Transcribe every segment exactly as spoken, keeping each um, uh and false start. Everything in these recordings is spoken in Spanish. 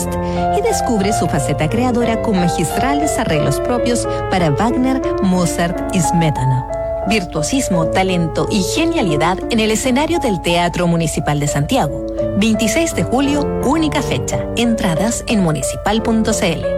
Liszt y descubre su faceta creadora con magistrales arreglos propios para Wagner, Mozart y Smetana. Virtuosismo, talento y genialidad en el escenario del Teatro Municipal de Santiago. veintiséis de julio, única fecha. Entradas en municipal punto c l.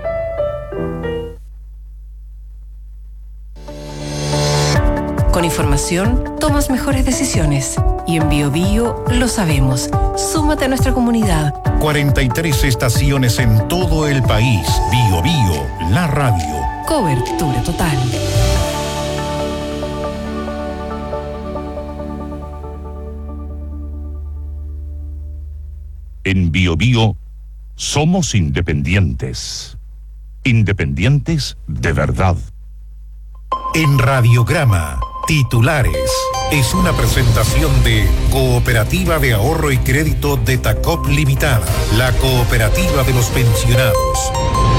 Con información, tomas mejores decisiones. Y en Bio Bio lo sabemos. Súmate a nuestra comunidad. cuarenta y tres estaciones en todo el país. Bio Bio, la radio. Cobertura total. En Bio Bio somos independientes. Independientes de verdad. En Radiograma, titulares. Es una presentación de Cooperativa de Ahorro y Crédito de Tacop Limitada, la cooperativa de los pensionados.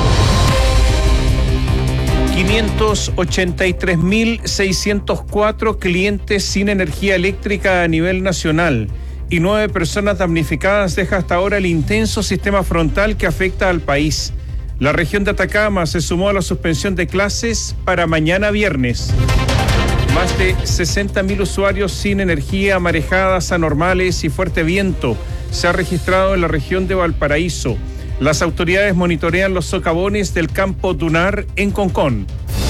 quinientos ochenta y tres mil seiscientos cuatro clientes sin energía eléctrica a nivel nacional y nueve personas damnificadas deja hasta ahora el intenso sistema frontal que afecta al país. La región de Atacama se sumó a la suspensión de clases para mañana viernes. Más de sesenta mil usuarios sin energía, marejadas anormales y fuerte viento se ha registrado en la región de Valparaíso. Las autoridades monitorean los socavones del campo dunar en Concón.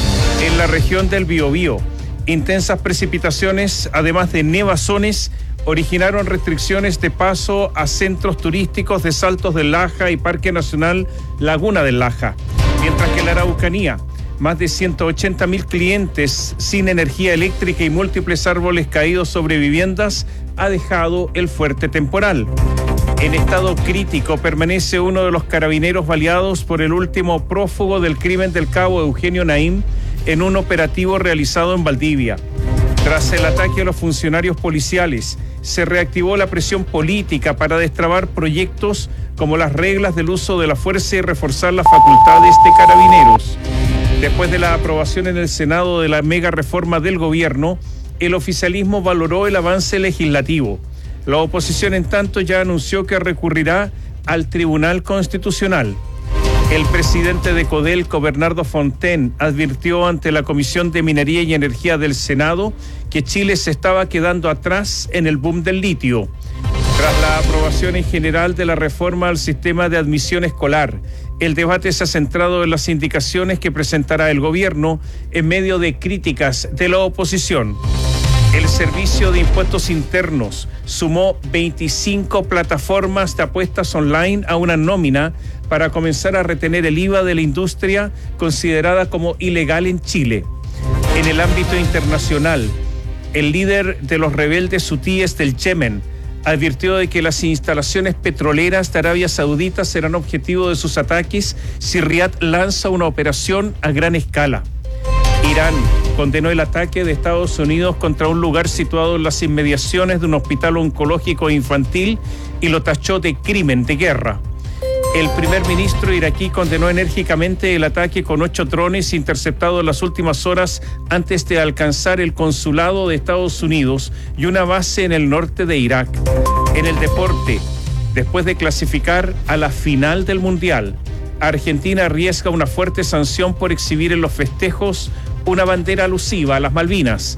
En la región del Biobío, intensas precipitaciones, además de nevazones, originaron restricciones de paso a centros turísticos de Saltos del Laja y Parque Nacional Laguna del Laja, mientras que en la Araucanía, más de ciento ochenta mil clientes sin energía eléctrica y múltiples árboles caídos sobre viviendas ha dejado el fuerte temporal. En estado crítico permanece uno de los carabineros baleados por el último prófugo del crimen del cabo Eugenio Naim en un operativo realizado en Valdivia. Tras el ataque a los funcionarios policiales, se reactivó la presión política para destrabar proyectos como las reglas del uso de la fuerza y reforzar las facultades de carabineros. Después de la aprobación en el Senado de la mega reforma del gobierno, el oficialismo valoró el avance legislativo. La oposición, en tanto, ya anunció que recurrirá al Tribunal Constitucional. El presidente de Codelco, Bernardo Fontaine, advirtió ante la Comisión de Minería y Energía del Senado que Chile se estaba quedando atrás en el boom del litio. Tras la aprobación en general de la reforma al sistema de admisión escolar, el debate se ha centrado en las indicaciones que presentará el gobierno en medio de críticas de la oposición. El Servicio de Impuestos Internos sumó veinticinco plataformas de apuestas online a una nómina para comenzar a retener el I V A de la industria considerada como ilegal en Chile. En el ámbito internacional, el líder de los rebeldes hutíes del Yemen advirtió de que las instalaciones petroleras de Arabia Saudita serán objetivo de sus ataques si Riad lanza una operación a gran escala. Irán condenó el ataque de Estados Unidos contra un lugar situado en las inmediaciones de un hospital oncológico infantil y lo tachó de crimen de guerra. El primer ministro iraquí condenó enérgicamente el ataque con ocho drones interceptados en las últimas horas antes de alcanzar el consulado de Estados Unidos y una base en el norte de Irak. En el deporte, después de clasificar a la final del Mundial, Argentina arriesga una fuerte sanción por exhibir en los festejos una bandera alusiva a las Malvinas.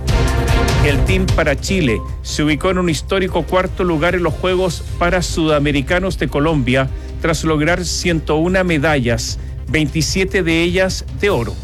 El Team para Chile se ubicó en un histórico cuarto lugar en los Juegos Parasudamericanos de Colombia tras lograr ciento una medallas, veintisiete de ellas de oro.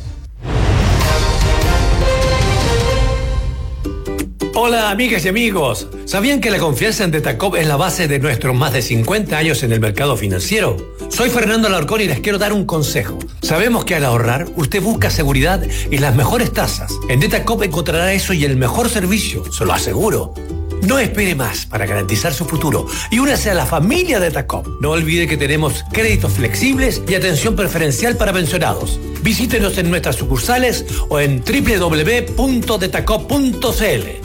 Hola amigas y amigos, ¿sabían que la confianza en Detacop es la base de nuestros más de cincuenta años en el mercado financiero? Soy Fernando Alarcón y les quiero dar un consejo. Sabemos que al ahorrar, usted busca seguridad y las mejores tasas. En Detacop encontrará eso y el mejor servicio, se lo aseguro. No espere más para garantizar su futuro y únase a la familia de Detacop. No olvide que tenemos créditos flexibles y atención preferencial para pensionados. Visítenos en nuestras sucursales o en doble u doble u doble u punto detacop punto c l.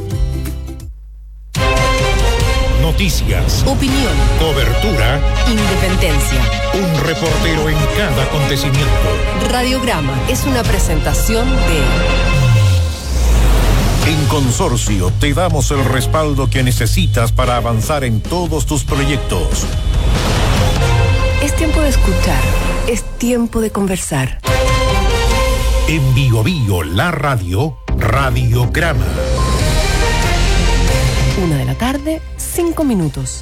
Noticias, opinión, cobertura, independencia. Un reportero en cada acontecimiento. Radiograma es una presentación de... En Consorcio te damos el respaldo que necesitas para avanzar en todos tus proyectos. Es tiempo de escuchar, es tiempo de conversar. En Bio Bio, la radio, Radiograma. Una de la tarde, cinco minutos.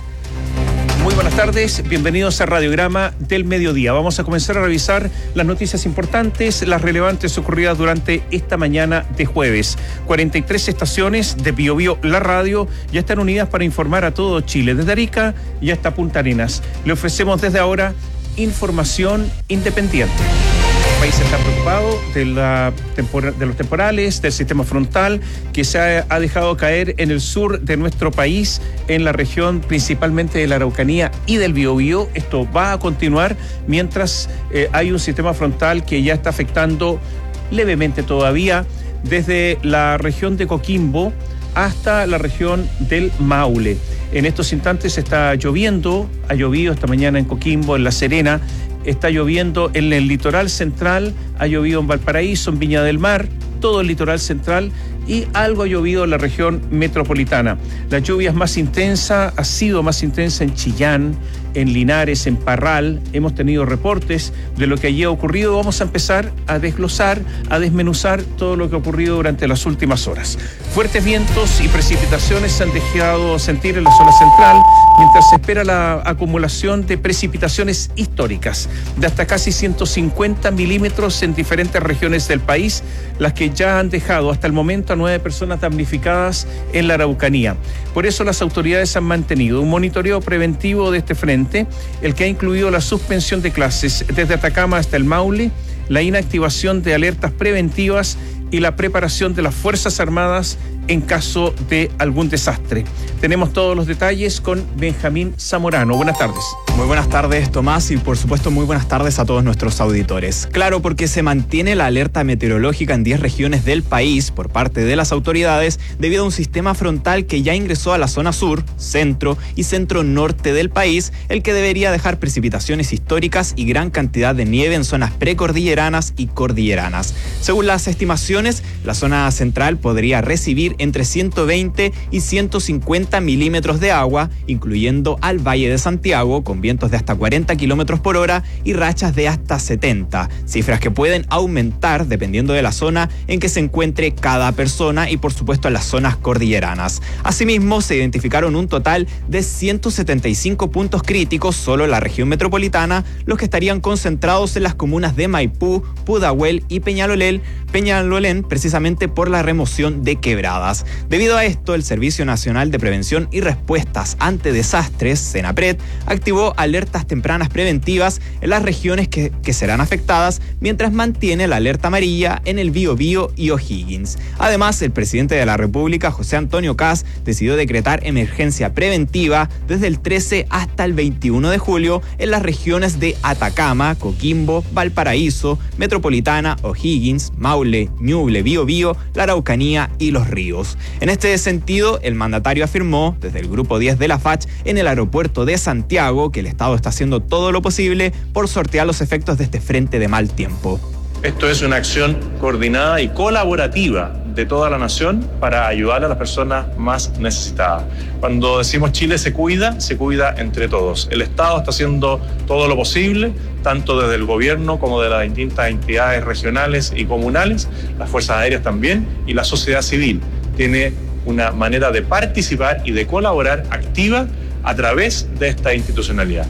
Muy buenas tardes, bienvenidos a Radiograma del Mediodía. Vamos a comenzar a revisar las noticias importantes, las relevantes ocurridas durante esta mañana de jueves. cuarenta y tres estaciones de Bio Bio, la radio, ya están unidas para informar a todo Chile, desde Arica y hasta Punta Arenas. Le ofrecemos desde ahora información independiente. El país está preocupado de, la tempor- de los temporales, del sistema frontal que se ha, ha dejado caer en el sur de nuestro país, en la región principalmente de la Araucanía y del Biobío. Esto va a continuar mientras eh, hay un sistema frontal que ya está afectando levemente todavía desde la región de Coquimbo hasta la región del Maule. En estos instantes está lloviendo, ha llovido esta mañana en Coquimbo, en La Serena. Está lloviendo en el litoral central, ha llovido en Valparaíso, en Viña del Mar, todo el litoral central, y algo ha llovido en la región metropolitana. La lluvia es más intensa, ha sido más intensa en Chillán, en Linares, en Parral. Hemos tenido reportes de lo que allí ha ocurrido. Vamos a empezar a desglosar, a desmenuzar todo lo que ha ocurrido durante las últimas horas. Fuertes vientos y precipitaciones se han dejado sentir en la zona central, mientras se espera la acumulación de precipitaciones históricas de hasta casi ciento cincuenta milímetros en diferentes regiones del país, las que ya han dejado hasta el momento a nueve personas damnificadas en la Araucanía. Por eso las autoridades han mantenido un monitoreo preventivo de este frente, el que ha incluido la suspensión de clases desde Atacama hasta el Maule, la inactivación de alertas preventivas y la preparación de las Fuerzas Armadas en caso de algún desastre. Tenemos todos los detalles con Benjamín Zamorano. Buenas tardes. Muy buenas tardes, Tomás, y por supuesto muy buenas tardes a todos nuestros auditores. Claro, porque se mantiene la alerta meteorológica en diez regiones del país por parte de las autoridades debido a un sistema frontal que ya ingresó a la zona sur, centro y centro-norte del país, el que debería dejar precipitaciones históricas y gran cantidad de nieve en zonas precordilleranas y cordilleranas. Según las estimaciones, la zona central podría recibir entre ciento veinte y ciento cincuenta milímetros de agua, incluyendo al Valle de Santiago, con vientos de hasta cuarenta kilómetros por hora y rachas de hasta setenta, cifras que pueden aumentar dependiendo de la zona en que se encuentre cada persona y por supuesto en las zonas cordilleranas. Asimismo, se identificaron un total de ciento setenta y cinco puntos críticos solo en la región metropolitana, los que estarían concentrados en las comunas de Maipú, Pudahuel y Peñalolén, Peñalolén, precisamente por la remoción de quebradas. Debido a esto, el Servicio Nacional de Prevención y Respuestas ante Desastres, SENAPRED, activó alertas tempranas preventivas en las regiones que, que serán afectadas, mientras mantiene la alerta amarilla en el Biobío y O'Higgins. Además, el presidente de la República, José Antonio Kast, decidió decretar emergencia preventiva desde el trece hasta el veintiuno de julio en las regiones de Atacama, Coquimbo, Valparaíso, Metropolitana, O'Higgins, Maule, Ñuble, Biobío, la Araucanía y Los Ríos. En este sentido, el mandatario afirmó desde el Grupo diez de la F A C H en el aeropuerto de Santiago que el Estado está haciendo todo lo posible por sortear los efectos de este frente de mal tiempo. Esto es una acción coordinada y colaborativa de toda la nación para ayudar a las personas más necesitadas. Cuando decimos Chile se cuida, se cuida entre todos. El Estado está haciendo todo lo posible, tanto desde el gobierno como de las distintas entidades regionales y comunales, las fuerzas aéreas también, y la sociedad civil tiene una manera de participar y de colaborar activa a través de esta institucionalidad.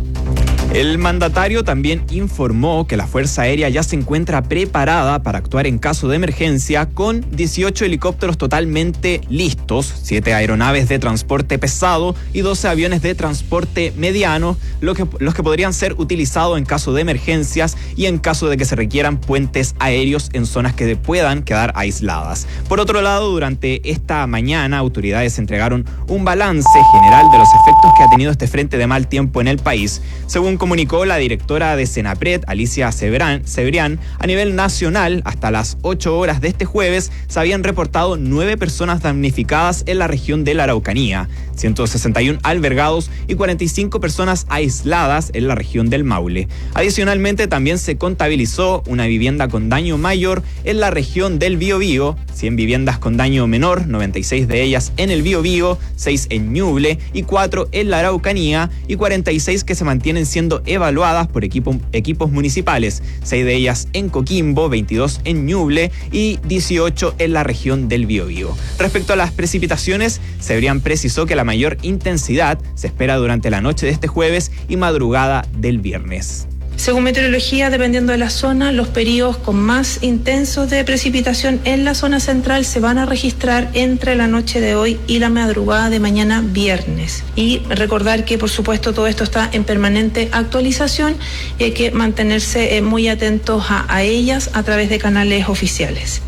El mandatario también informó que la Fuerza Aérea ya se encuentra preparada para actuar en caso de emergencia con dieciocho helicópteros totalmente listos, siete aeronaves de transporte pesado y doce aviones de transporte mediano, lo que, los que podrían ser utilizados en caso de emergencias y en caso de que se requieran puentes aéreos en zonas que puedan quedar aisladas. Por otro lado, durante esta mañana, autoridades entregaron un balance general de los efectos que ha tenido este frente de mal tiempo en el país. Según comunicó la directora de SENAPRED, Alicia Cebrián, a nivel nacional, hasta las ocho horas de este jueves, se habían reportado nueve personas damnificadas en la región de la Araucanía, ciento sesenta y uno albergados y cuarenta y cinco personas aisladas en la región del Maule. Adicionalmente, también se contabilizó una vivienda con daño mayor en la región del Biobío, cien viviendas con daño menor, noventa y seis de ellas en el Biobío, seis en Ñuble y cuatro en la Araucanía y cuarenta y seis que se mantienen siendo siendo evaluadas por equipo, equipos municipales, seis de ellas en Coquimbo, veintidós en Ñuble y dieciocho en la región del Biobío. Respecto a las precipitaciones, Cebrián precisó que la mayor intensidad se espera durante la noche de este jueves y madrugada del viernes. Según meteorología, dependiendo de la zona, los periodos con más intensos de precipitación en la zona central se van a registrar entre la noche de hoy y la madrugada de mañana viernes. Y recordar que, por supuesto, todo esto está en permanente actualización y hay que mantenerse muy atentos a, a ellas a través de canales oficiales.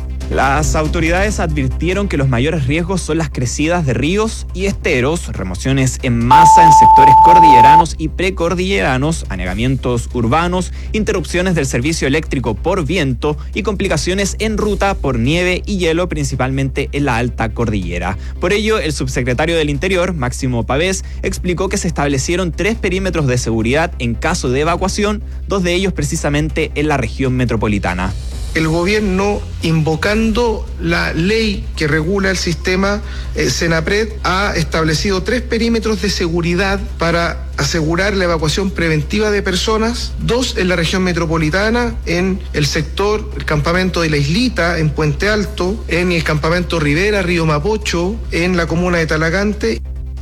Las autoridades advirtieron que los mayores riesgos son las crecidas de ríos y esteros, remociones en masa en sectores cordilleranos y precordilleranos, anegamientos urbanos, interrupciones del servicio eléctrico por viento y complicaciones en ruta por nieve y hielo, principalmente en la alta cordillera. Por ello, el subsecretario del Interior, Máximo Pavés, explicó que se establecieron tres perímetros de seguridad en caso de evacuación, dos de ellos precisamente en la región metropolitana. El gobierno, invocando la ley que regula el sistema eh, Senapred, ha establecido tres perímetros de seguridad para asegurar la evacuación preventiva de personas, dos en la región metropolitana, en el sector, el campamento de La Islita, en Puente Alto, en el campamento Rivera, Río Mapocho, en la comuna de Talagante.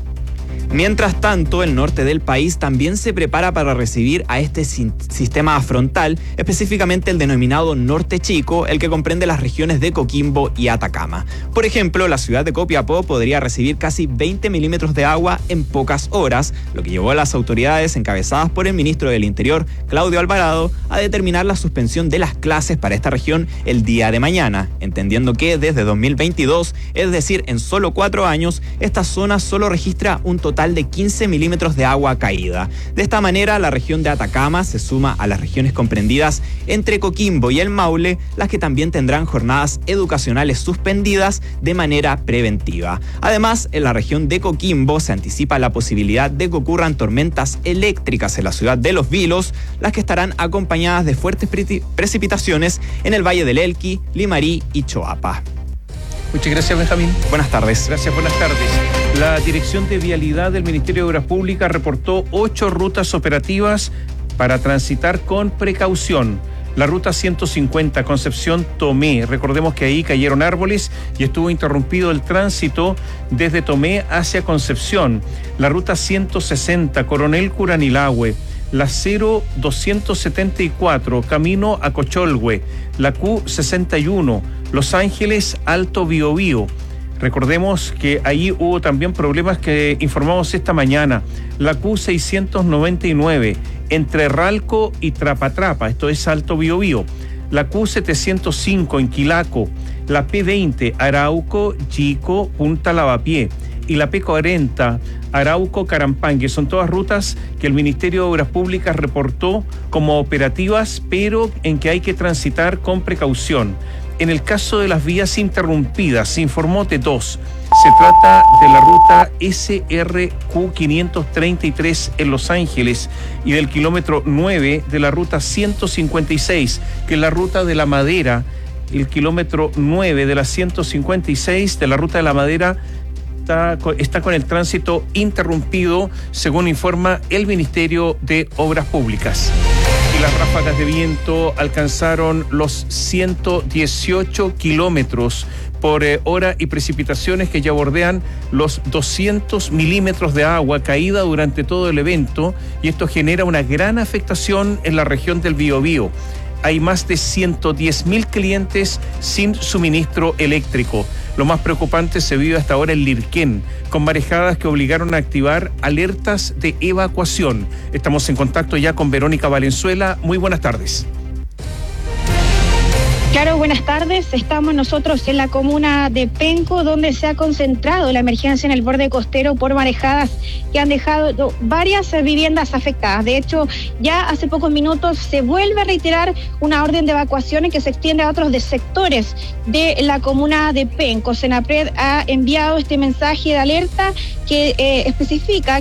Mientras tanto, el norte del país también se prepara para recibir a este sistema frontal, específicamente el denominado Norte Chico, el que comprende las regiones de Coquimbo y Atacama. Por ejemplo, la ciudad de Copiapó podría recibir casi veinte milímetros de agua en pocas horas, lo que llevó a las autoridades encabezadas por el ministro del Interior, Claudio Alvarado, a determinar la suspensión de las clases para esta región el día de mañana, entendiendo que desde dos mil veintidós, es decir, en solo cuatro años, esta zona solo registra un total de quince milímetros de agua caída. De esta manera, la región de Atacama se suma a las regiones comprendidas entre Coquimbo y el Maule, las que también tendrán jornadas educacionales suspendidas de manera preventiva. Además, en la región de Coquimbo se anticipa la posibilidad de que ocurran tormentas eléctricas en la ciudad de Los Vilos, las que estarán acompañadas de fuertes pre- precipitaciones en el Valle del Elqui, Limarí y Choapa. Muchas gracias, Benjamín. Buenas tardes. Gracias, buenas tardes. La Dirección de Vialidad del Ministerio de Obras Públicas reportó ocho rutas operativas para transitar con precaución. La ruta ciento cincuenta, Concepción-Tomé. Recordemos que ahí cayeron árboles y estuvo interrumpido el tránsito desde Tomé hacia Concepción. La ruta ciento sesenta, Coronel Curanilahue. La cero doscientos setenta y cuatro, camino a Cocholhue. La Q sesenta y uno, Los Ángeles, Alto Biobío. Recordemos que ahí hubo también problemas que informamos esta mañana. La Q seiscientos noventa y nueve, entre Ralco y Trapatrapa, esto es Alto Biobío. La Q setecientos cinco en Quilaco. La P veinte, Arauco, Chico, Punta Lavapié. Y la P cuarenta, Arauco, Carampangue. Son todas rutas que el Ministerio de Obras Públicas reportó como operativas, pero en que hay que transitar con precaución. En el caso de las vías interrumpidas, se informó de dos. Se trata de la ruta S R Q quinientos treinta y tres en Los Ángeles y del kilómetro nueve de la ruta ciento cincuenta y seis, que es la ruta de La Madera. El kilómetro nueve de la ciento cincuenta y seis de la ruta de La Madera Está, está con el tránsito interrumpido, según informa el Ministerio de Obras Públicas. Y las ráfagas de viento alcanzaron los ciento dieciocho kilómetros por eh, hora y precipitaciones que ya bordean los doscientos milímetros de agua caída durante todo el evento, y esto genera una gran afectación en la región del Biobío. Hay más de ciento diez mil clientes sin suministro eléctrico. Lo más preocupante se vive hasta ahora en Lirquén, con marejadas que obligaron a activar alertas de evacuación. Estamos en contacto ya con Verónica Valenzuela. Muy buenas tardes. Claro, buenas tardes. Estamos nosotros en la comuna de Penco, donde se ha concentrado la emergencia en el borde costero por marejadas que han dejado varias viviendas afectadas. De hecho, ya hace pocos minutos se vuelve a reiterar una orden de evacuación que se extiende a otros de sectores de la comuna de Penco. Senapred ha enviado este mensaje de alerta que eh, especifica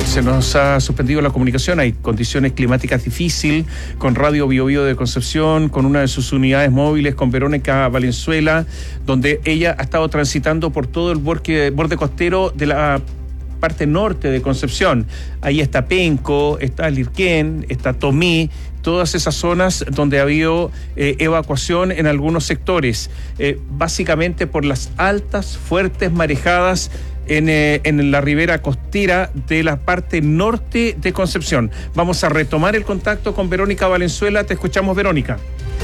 ver, se nos ha suspendido la comunicación. Hay condiciones climáticas difíciles con Radio Bio Bio de Concepción, con una de sus unidades móviles, con Verónica Valenzuela, donde ella ha estado transitando por todo el borde, borde costero de la parte norte de Concepción. Ahí está Penco, está Lirquén, está Tomé, todas esas zonas donde ha habido eh, evacuación en algunos sectores, eh, básicamente por las altas, fuertes marejadas en, eh, en la ribera costera de la parte norte de Concepción. Vamos a retomar el contacto con Verónica Valenzuela. Te escuchamos, Verónica.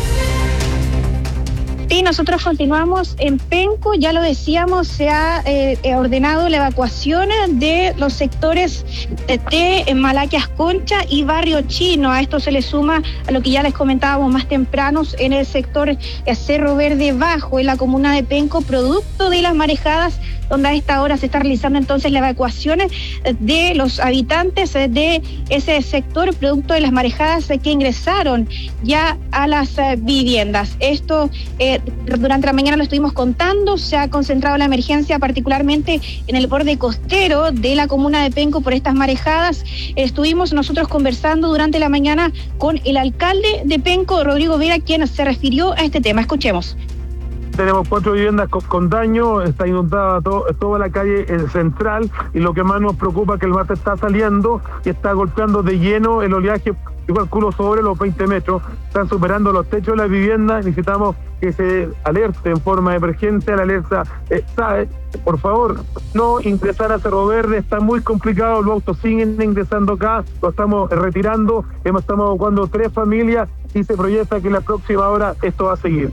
Sí, nosotros continuamos en Penco, ya lo decíamos, se ha eh, ordenado la evacuación de los sectores de Malaquias Concha y Barrio Chino. A esto se le suma a lo que ya les comentábamos más temprano en el sector Cerro Verde Bajo, en la comuna de Penco, producto de las marejadas, donde a esta hora se está realizando entonces la evacuación de los habitantes de ese sector, producto de las marejadas que ingresaron ya a las viviendas. Esto eh, durante la mañana lo estuvimos contando, se ha concentrado la emergencia particularmente en el borde costero de la comuna de Penco por estas marejadas. Estuvimos nosotros conversando durante la mañana con el alcalde de Penco, Rodrigo Vera, quien se refirió a este tema. Escuchemos. Tenemos cuatro viviendas con, con daño, está inundada to, toda la calle central, y lo que más nos preocupa es que el mar está saliendo y está golpeando de lleno el oleaje, yo calculo sobre los veinte metros, están superando los techos de las viviendas. Necesitamos que se alerte en forma emergente, la alerta eh, SAE, por favor, no ingresar a Cerro Verde, está muy complicado, los autos siguen ingresando acá, lo estamos retirando, hemos estado evacuando tres familias y se proyecta que en la próxima hora esto va a seguir.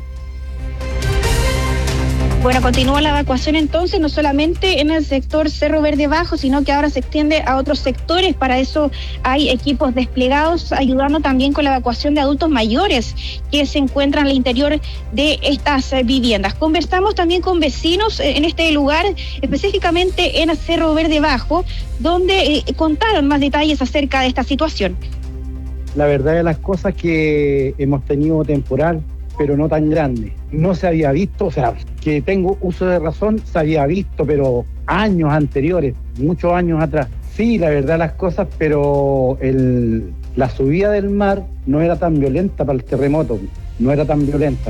Bueno, continúa la evacuación entonces, no solamente en el sector Cerro Verde Bajo, sino que ahora se extiende a otros sectores. Para eso hay equipos desplegados ayudando también con la evacuación de adultos mayores que se encuentran al interior de estas viviendas. Conversamos también con vecinos en este lugar, específicamente en el Cerro Verde Bajo, donde eh, contaron más detalles acerca de esta situación. La verdad de las cosas que hemos tenido temporal, pero no tan grande. No se había visto, o sea, que tengo uso de razón, se había visto, pero años anteriores, muchos años atrás. Sí, la verdad las cosas, pero el, la subida del mar no era tan violenta para el terremoto, no era tan violenta.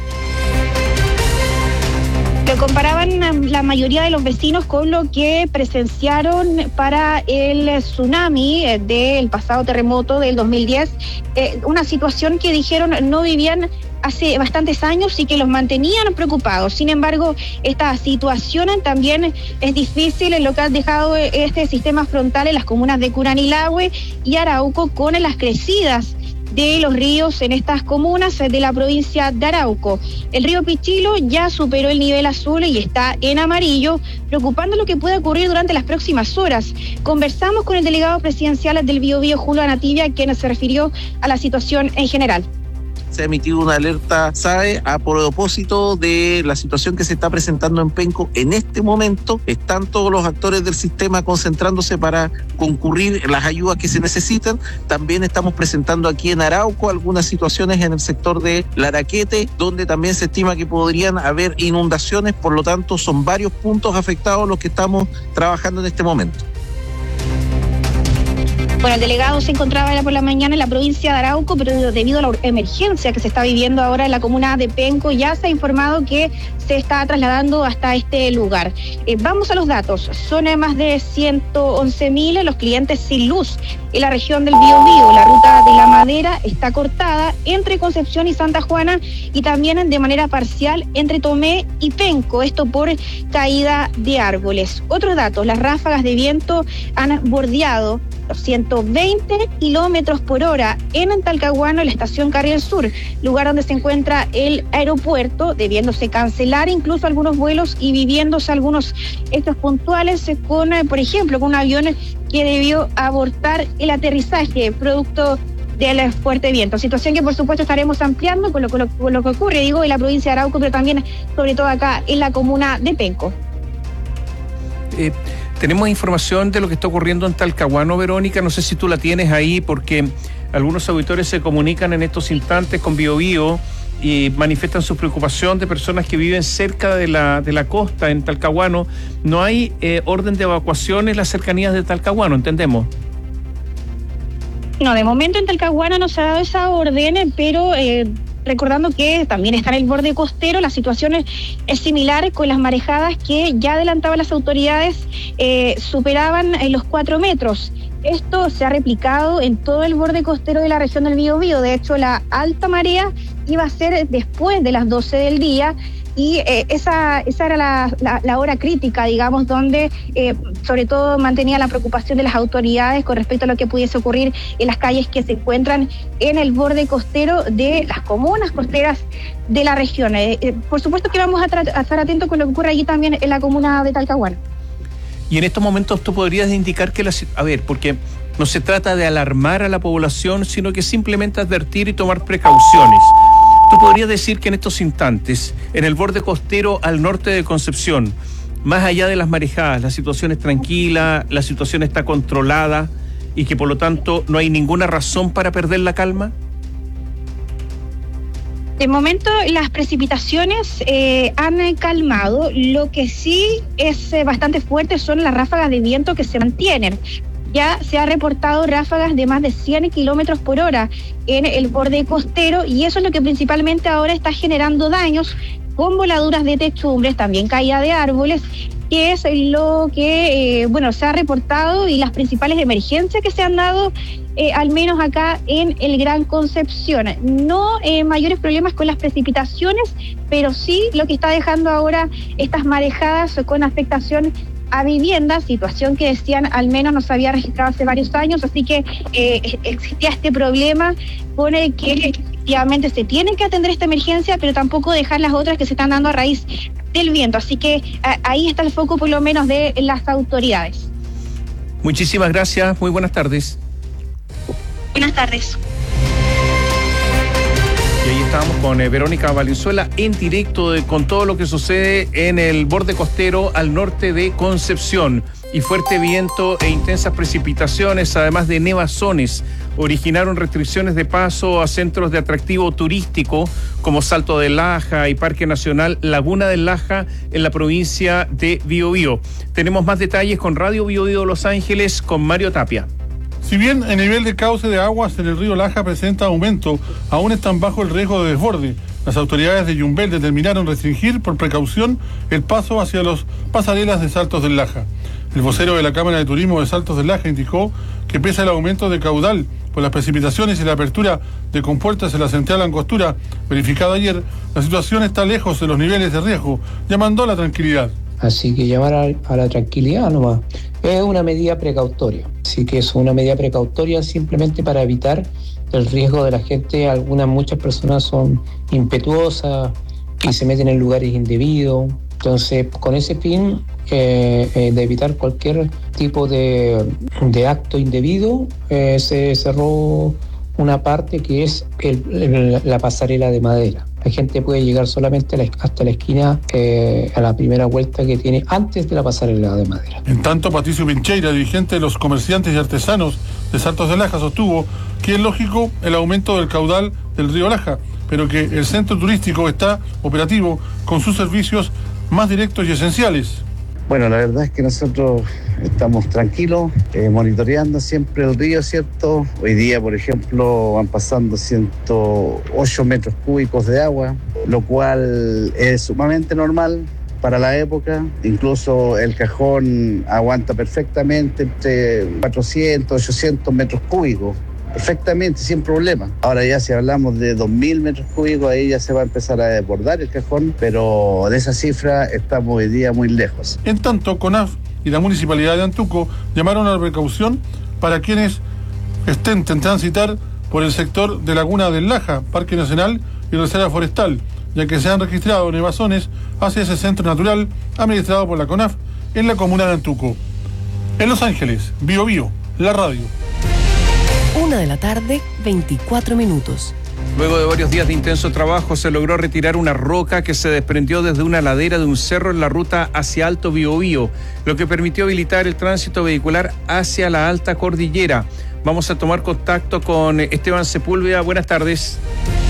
Lo comparaban la mayoría de los vecinos con lo que presenciaron para el tsunami del pasado terremoto del dos mil diez, eh, una situación que dijeron no vivían hace bastantes años y que los mantenían preocupados. Sin embargo, esta situación también es difícil en lo que ha dejado este sistema frontal en las comunas de Curanilahue y Arauco, con las crecidas de los ríos en estas comunas de la provincia de Arauco. El río Pichilo ya superó el nivel azul y está en amarillo, preocupando lo que puede ocurrir durante las próximas horas. Conversamos con el delegado presidencial del Bio Bio, Julio Anativia, quien se refirió a la situación en general. Se ha emitido una alerta SAE a propósito de la situación que se está presentando en Penco. En este momento están todos los actores del sistema concentrándose para concurrir las ayudas que se necesitan. También estamos presentando aquí en Arauco algunas situaciones en el sector de Laraquete, donde también se estima que podrían haber inundaciones. Por lo tanto, son varios puntos afectados los que estamos trabajando en este momento. Bueno, el delegado se encontraba por la mañana en la provincia de Arauco, pero debido a la emergencia que se está viviendo ahora en la comuna de Penco, ya se ha informado que se está trasladando hasta este lugar. Eh, vamos a los datos. Son más de ciento once mil los clientes sin luz en la región del Biobío. La ruta de la Madera está cortada entre Concepción y Santa Juana y también de manera parcial entre Tomé y Penco, esto por caída de árboles. Otros datos, las ráfagas de viento han bordeado los ciento veinte kilómetros por hora en Talcahuano, en la estación Carril Sur, lugar donde se encuentra el aeropuerto, debiéndose cancelar incluso algunos vuelos y viviéndose algunos hechos puntuales con, por ejemplo, con un avión que debió abortar el aterrizaje producto del fuerte viento. Situación que por supuesto estaremos ampliando con lo, con lo, con lo que ocurre, digo, en la provincia de Arauco, pero también sobre todo acá en la comuna de Penco. Eh, tenemos información de lo que está ocurriendo en Talcahuano, Verónica, no sé si tú la tienes ahí, porque algunos auditores se comunican en estos instantes con Bio Bio y manifiestan su preocupación de personas que viven cerca de la, de la costa, en Talcahuano. No hay eh, orden de evacuación en las cercanías de Talcahuano, ¿entendemos? No, de momento en Talcahuano no se ha dado esa orden, pero eh, recordando que también está en el borde costero, la situación es, es similar con las marejadas que ya adelantaban las autoridades, eh, superaban eh, los cuatro metros. Esto se ha replicado en todo el borde costero de la región del Biobío. De hecho, la alta marea iba a ser después de las doce del día y eh, esa, esa era la, la, la hora crítica, digamos, donde eh, sobre todo mantenía la preocupación de las autoridades con respecto a lo que pudiese ocurrir en las calles que se encuentran en el borde costero de las comunas costeras de la región. Eh, eh, por supuesto que vamos a, tra- a estar atentos con lo que ocurre allí también en la comuna de Talcahuano. Y en estos momentos tú podrías indicar que la... A ver, porque no se trata de alarmar a la población, sino que simplemente advertir y tomar precauciones. Tú podrías decir que en estos instantes, en el borde costero al norte de Concepción, más allá de las marejadas, la situación es tranquila, la situación está controlada y que por lo tanto no hay ninguna razón para perder la calma. De momento las precipitaciones eh, han calmado. Lo que sí es eh, bastante fuerte son las ráfagas de viento que se mantienen. Ya se ha reportado ráfagas de más de cien kilómetros por hora en el borde costero y eso es lo que principalmente ahora está generando daños con voladuras de techumbres, también caída de árboles, que es lo que eh, bueno se ha reportado y las principales emergencias que se han dado, eh, al menos acá en el Gran Concepción. No eh, mayores problemas con las precipitaciones, pero sí lo que está dejando ahora estas marejadas con afectación a viviendas, situación que decían al menos no se había registrado hace varios años, así que eh, existía este problema con el que efectivamente se tiene que atender esta emergencia, pero tampoco dejar las otras que se están dando a raíz del viento, así que a, ahí está el foco por lo menos de las autoridades. Muchísimas gracias, muy buenas tardes. Buenas tardes. Y ahí estamos con eh, Verónica Valenzuela en directo de, con todo lo que sucede en el borde costero al norte de Concepción. Y fuerte viento e intensas precipitaciones, además de nevazones, originaron restricciones de paso a centros de atractivo turístico como Salto del Laja y Parque Nacional Laguna del Laja en la provincia de Biobío. Tenemos más detalles con Radio Biobío Los Ángeles con Mario Tapia. Si bien el nivel de cauce de aguas en el río Laja presenta aumento, aún están bajo el riesgo de desborde. Las autoridades de Yumbel determinaron restringir por precaución el paso hacia los pasarelas de Saltos del Laja. El vocero de la Cámara de Turismo de Saltos del Laja indicó que pese al aumento de caudal por las precipitaciones y la apertura de compuertas en la central Angostura verificada ayer, la situación está lejos de los niveles de riesgo, llamando a la tranquilidad. Así que llamar a, a la tranquilidad nomás. Es una medida precautoria. Así que es una medida precautoria simplemente para evitar el riesgo de la gente. Algunas, muchas personas son impetuosas y se meten en lugares indebidos. Entonces, con ese fin eh, eh, de evitar cualquier tipo de, de acto indebido, eh, se cerró una parte que es el, el, la pasarela de madera. La gente puede llegar solamente a la, hasta la esquina, eh, a la primera vuelta que tiene antes de la pasarela de madera. En tanto, Patricio Pincheira, dirigente de los comerciantes y artesanos de Saltos del Laja, sostuvo que es lógico el aumento del caudal del río Laja, pero que el centro turístico está operativo con sus servicios más directos y esenciales. Bueno, la verdad es que nosotros estamos tranquilos, eh, monitoreando siempre el río, ¿cierto? Hoy día, por ejemplo, van pasando ciento ocho metros cúbicos de agua, lo cual es sumamente normal para la época. Incluso el cajón aguanta perfectamente entre cuatrocientos, ochocientos metros cúbicos. Perfectamente, sin problema. Ahora ya si hablamos de dos mil metros cúbicos, ahí ya se va a empezar a desbordar el cajón, pero de esa cifra estamos hoy día muy lejos. En tanto, CONAF y la Municipalidad de Antuco llamaron a la precaución para quienes estén en transitar por el sector de Laguna del Laja, Parque Nacional y Reserva Forestal, ya que se han registrado nevazones hacia ese centro natural administrado por la CONAF en la comuna de Antuco. En Los Ángeles, Biobío, la radio. Una de la tarde, veinticuatro minutos. Luego de varios días de intenso trabajo, se logró retirar una roca que se desprendió desde una ladera de un cerro en la ruta hacia Alto Biobío, lo que permitió habilitar el tránsito vehicular hacia la alta cordillera. Vamos a tomar contacto con Esteban Sepúlveda. Buenas tardes.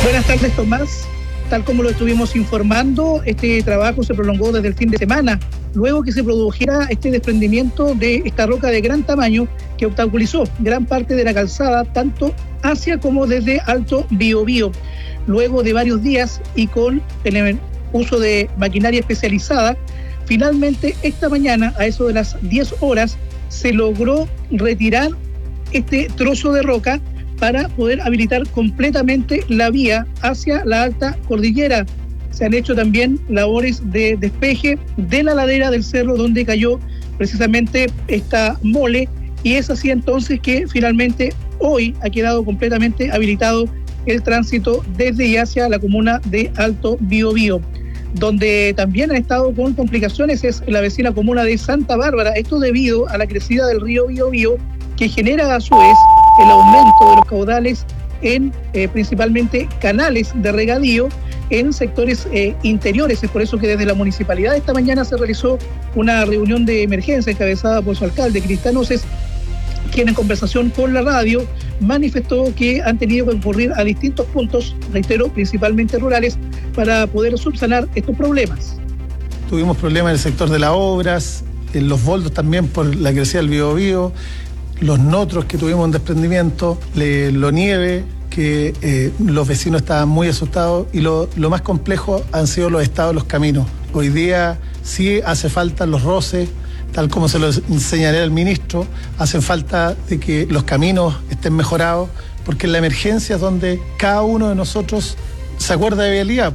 Buenas tardes, Tomás. Tal como lo estuvimos informando, este trabajo se prolongó desde el fin de semana, luego que se produjera este desprendimiento de esta roca de gran tamaño que obstaculizó gran parte de la calzada, tanto hacia como desde Alto Biobío. Luego de varios días y con el uso de maquinaria especializada, finalmente esta mañana, a eso de las diez horas, se logró retirar este trozo de roca para poder habilitar completamente la vía hacia la alta cordillera. Se han hecho también labores de despeje de la ladera del cerro donde cayó precisamente esta mole, y es así entonces que finalmente hoy ha quedado completamente habilitado el tránsito desde y hacia la comuna de Alto Biobío. Donde también han estado con complicaciones es la vecina comuna de Santa Bárbara, esto debido a la crecida del río Biobío, que genera a su vez el aumento de los caudales en eh, principalmente canales de regadío en sectores eh, interiores. Es por eso que desde la municipalidad esta mañana se realizó una reunión de emergencia encabezada por su alcalde, Cristian Oces, quien en conversación con la radio manifestó que han tenido que concurrir a distintos puntos, reitero, principalmente rurales, para poder subsanar estos problemas. Tuvimos problemas en el sector de las obras, en los boldos también por la crecida del Biobío, los notros que tuvimos en desprendimiento, le, lo nieve, que eh, los vecinos estaban muy asustados, y lo, lo más complejo han sido los estados de los caminos. Hoy día sí hace falta los roces, tal como se lo enseñaré al ministro, hacen falta de que los caminos estén mejorados, porque en la emergencia es donde cada uno de nosotros se acuerda de vialidad.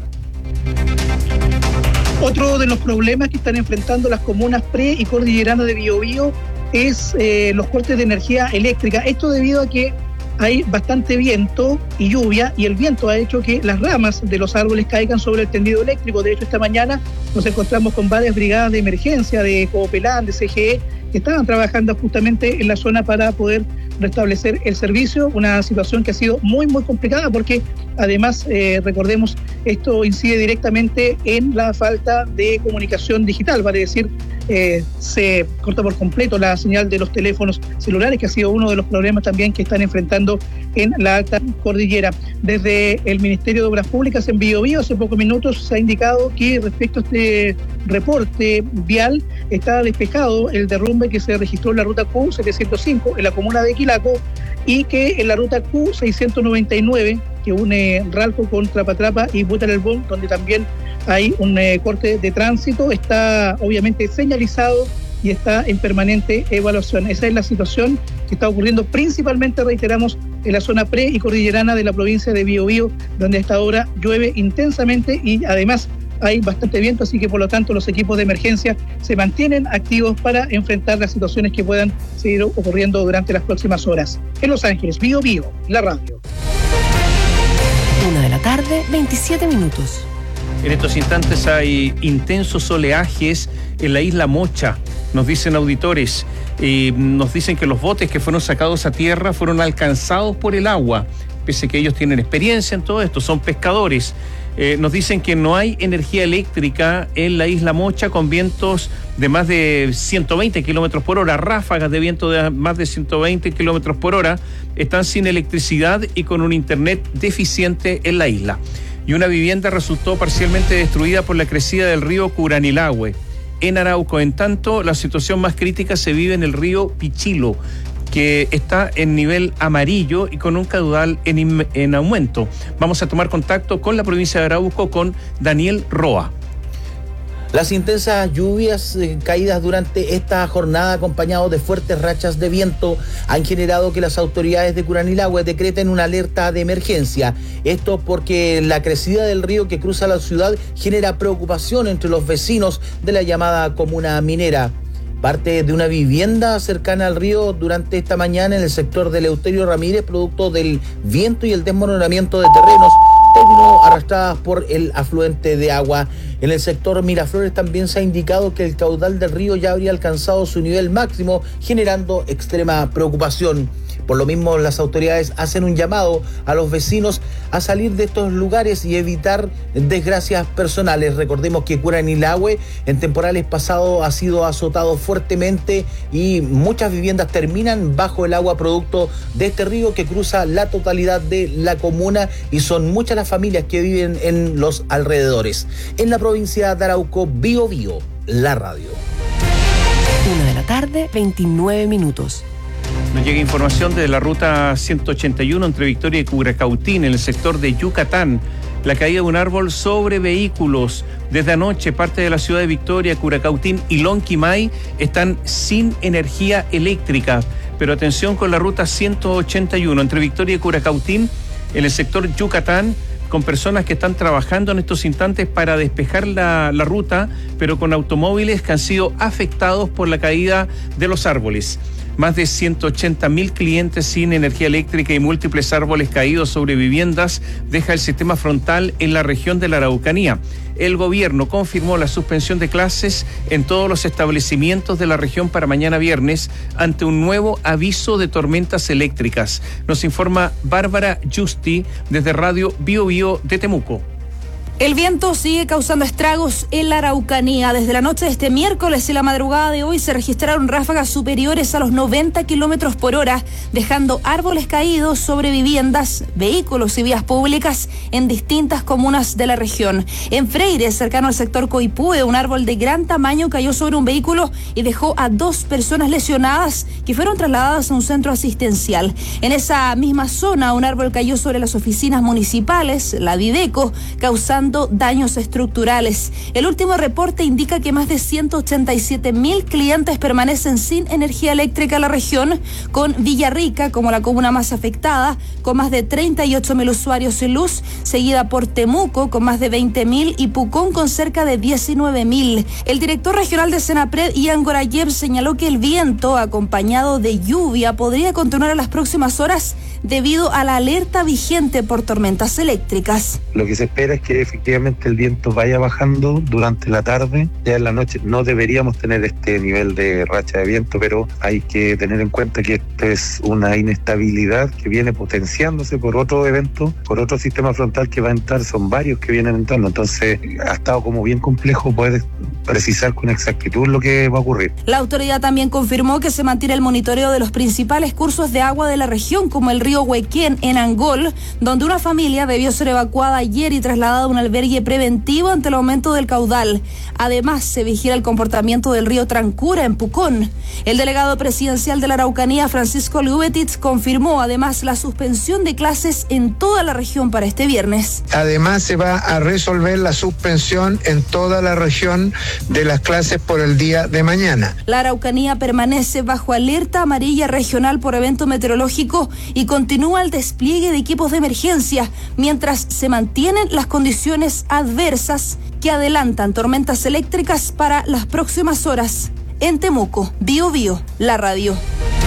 Otro de los problemas que están enfrentando las comunas pre y cordilleranas de Biobío es eh, los cortes de energía eléctrica. Esto debido a que hay bastante viento y lluvia, y el viento ha hecho que las ramas de los árboles caigan sobre el tendido eléctrico. De hecho, esta mañana nos encontramos con varias brigadas de emergencia de Copelán, de C G E, que estaban trabajando justamente en la zona para poder restablecer el servicio, una situación que ha sido muy muy complicada porque además eh, recordemos, esto incide directamente en la falta de comunicación digital, vale decir, eh, se corta por completo la señal de los teléfonos celulares, que ha sido uno de los problemas también que están enfrentando en la alta cordillera. Desde el Ministerio de Obras Públicas en Biobío hace pocos minutos se ha indicado que respecto a este reporte vial está despejado el derrumbe que se registró en la ruta Q setecientos cinco en la comuna de Quilaco, y que en la ruta Q seiscientos noventa y nueve que une Ralco con Trapatrapa y Butarelbón, donde también hay un eh, corte de tránsito, está obviamente señalizado y está en permanente evaluación. Esa es la situación que está ocurriendo principalmente, reiteramos, en la zona pre y cordillerana de la provincia de Biobío, donde a esta hora llueve intensamente y además hay bastante viento, así que por lo tanto los equipos de emergencia se mantienen activos para enfrentar las situaciones que puedan seguir ocurriendo durante las próximas horas. En Los Ángeles, Biobío, la radio. Una de la tarde, veintisiete minutos. En estos instantes hay intensos oleajes en la isla Mocha, nos dicen auditores. Eh, nos dicen que los botes que fueron sacados a tierra fueron alcanzados por el agua, pese a que ellos tienen experiencia en todo esto, son pescadores. Eh, nos dicen que no hay energía eléctrica en la isla Mocha, con vientos de más de ciento veinte kilómetros por hora, ráfagas de viento de más de ciento veinte kilómetros por hora, están sin electricidad y con un internet deficiente en la isla. Y una vivienda resultó parcialmente destruida por la crecida del río Curanilahue en Arauco. En tanto, la situación más crítica se vive en el río Pichilo, que está en nivel amarillo y con un caudal en, en aumento. Vamos a tomar contacto con la provincia de Arauco, con Daniel Roa. Las intensas lluvias eh, caídas durante esta jornada, acompañados de fuertes rachas de viento, han generado que las autoridades de Curanilahue decreten una alerta de emergencia. Esto porque la crecida del río que cruza la ciudad genera preocupación entre los vecinos de la llamada comuna minera. Parte de una vivienda cercana al río durante esta mañana en el sector de Eleuterio Ramírez, producto del viento y el desmoronamiento de terrenos, terminó arrastradas por el afluente de agua. En el sector Miraflores también se ha indicado que el caudal del río ya habría alcanzado su nivel máximo, generando extrema preocupación. Por lo mismo, las autoridades hacen un llamado a los vecinos a salir de estos lugares y evitar desgracias personales. Recordemos que Curanilahue en temporales pasados ha sido azotado fuertemente y muchas viviendas terminan bajo el agua producto de este río que cruza la totalidad de la comuna y son muchas las familias que viven en los alrededores. En la provincia de Arauco, Bio Bio, la radio. Una de la tarde, veintinueve minutos. Nos llega información de la ruta ciento ochenta y uno entre Victoria y Curacautín, en el sector de Yucatán. La caída de un árbol sobre vehículos. Desde anoche, parte de la ciudad de Victoria, Curacautín y Lonquimay están sin energía eléctrica. Pero atención con la ruta ciento ochenta y uno entre Victoria y Curacautín, en el sector Yucatán, con personas que están trabajando en estos instantes para despejar la, la ruta, pero con automóviles que han sido afectados por la caída de los árboles. Más de ciento ochenta mil clientes sin energía eléctrica y múltiples árboles caídos sobre viviendas deja el sistema frontal en la región de la Araucanía. El gobierno confirmó la suspensión de clases en todos los establecimientos de la región para mañana viernes ante un nuevo aviso de tormentas eléctricas. Nos informa Bárbara Justi desde Radio Bio Bio de Temuco. El viento sigue causando estragos en la Araucanía. Desde la noche de este miércoles y la madrugada de hoy se registraron ráfagas superiores a los noventa kilómetros por hora, dejando árboles caídos sobre viviendas, vehículos y vías públicas en distintas comunas de la región. En Freire, cercano al sector Coipúe, un árbol de gran tamaño cayó sobre un vehículo y dejó a dos personas lesionadas que fueron trasladadas a un centro asistencial. En esa misma zona, un árbol cayó sobre las oficinas municipales, la Videco, causando daños estructurales. El último reporte indica que más de ciento ochenta y siete mil clientes permanecen sin energía eléctrica en la región, con Villarrica como la comuna más afectada, con más de treinta y ocho mil usuarios sin luz, seguida por Temuco con más de veinte mil y Pucón con cerca de diecinueve mil. El director regional de Senapred, Ian Gorayev, señaló que el viento, acompañado de lluvia, podría continuar en las próximas horas debido a la alerta vigente por tormentas eléctricas. Lo que se espera es que efectivamente el viento vaya bajando durante la tarde. Ya en la noche no deberíamos tener este nivel de racha de viento, pero hay que tener en cuenta que esto es una inestabilidad que viene potenciándose por otro evento, por otro sistema frontal que va a entrar. Son varios que vienen entrando, entonces ha estado como bien complejo poder precisar con exactitud lo que va a ocurrir. La autoridad también confirmó que se mantiene el monitoreo de los principales cursos de agua de la región, como el río Huequén en Angol, donde una familia debió ser evacuada ayer y trasladada a un albergue preventivo ante el aumento del caudal. Además, se vigila el comportamiento del río Trancura en Pucón. El delegado presidencial de la Araucanía, Francisco Lubetitz, confirmó además la suspensión de clases en toda la región para este viernes. Además, se va a resolver la suspensión en toda la región de las clases por el día de mañana. La Araucanía permanece bajo alerta amarilla regional por evento meteorológico y continúa el despliegue de equipos de emergencia mientras se mantienen las condiciones adversas que adelantan tormentas eléctricas para las próximas horas. En Temuco, Bio Bio, la radio.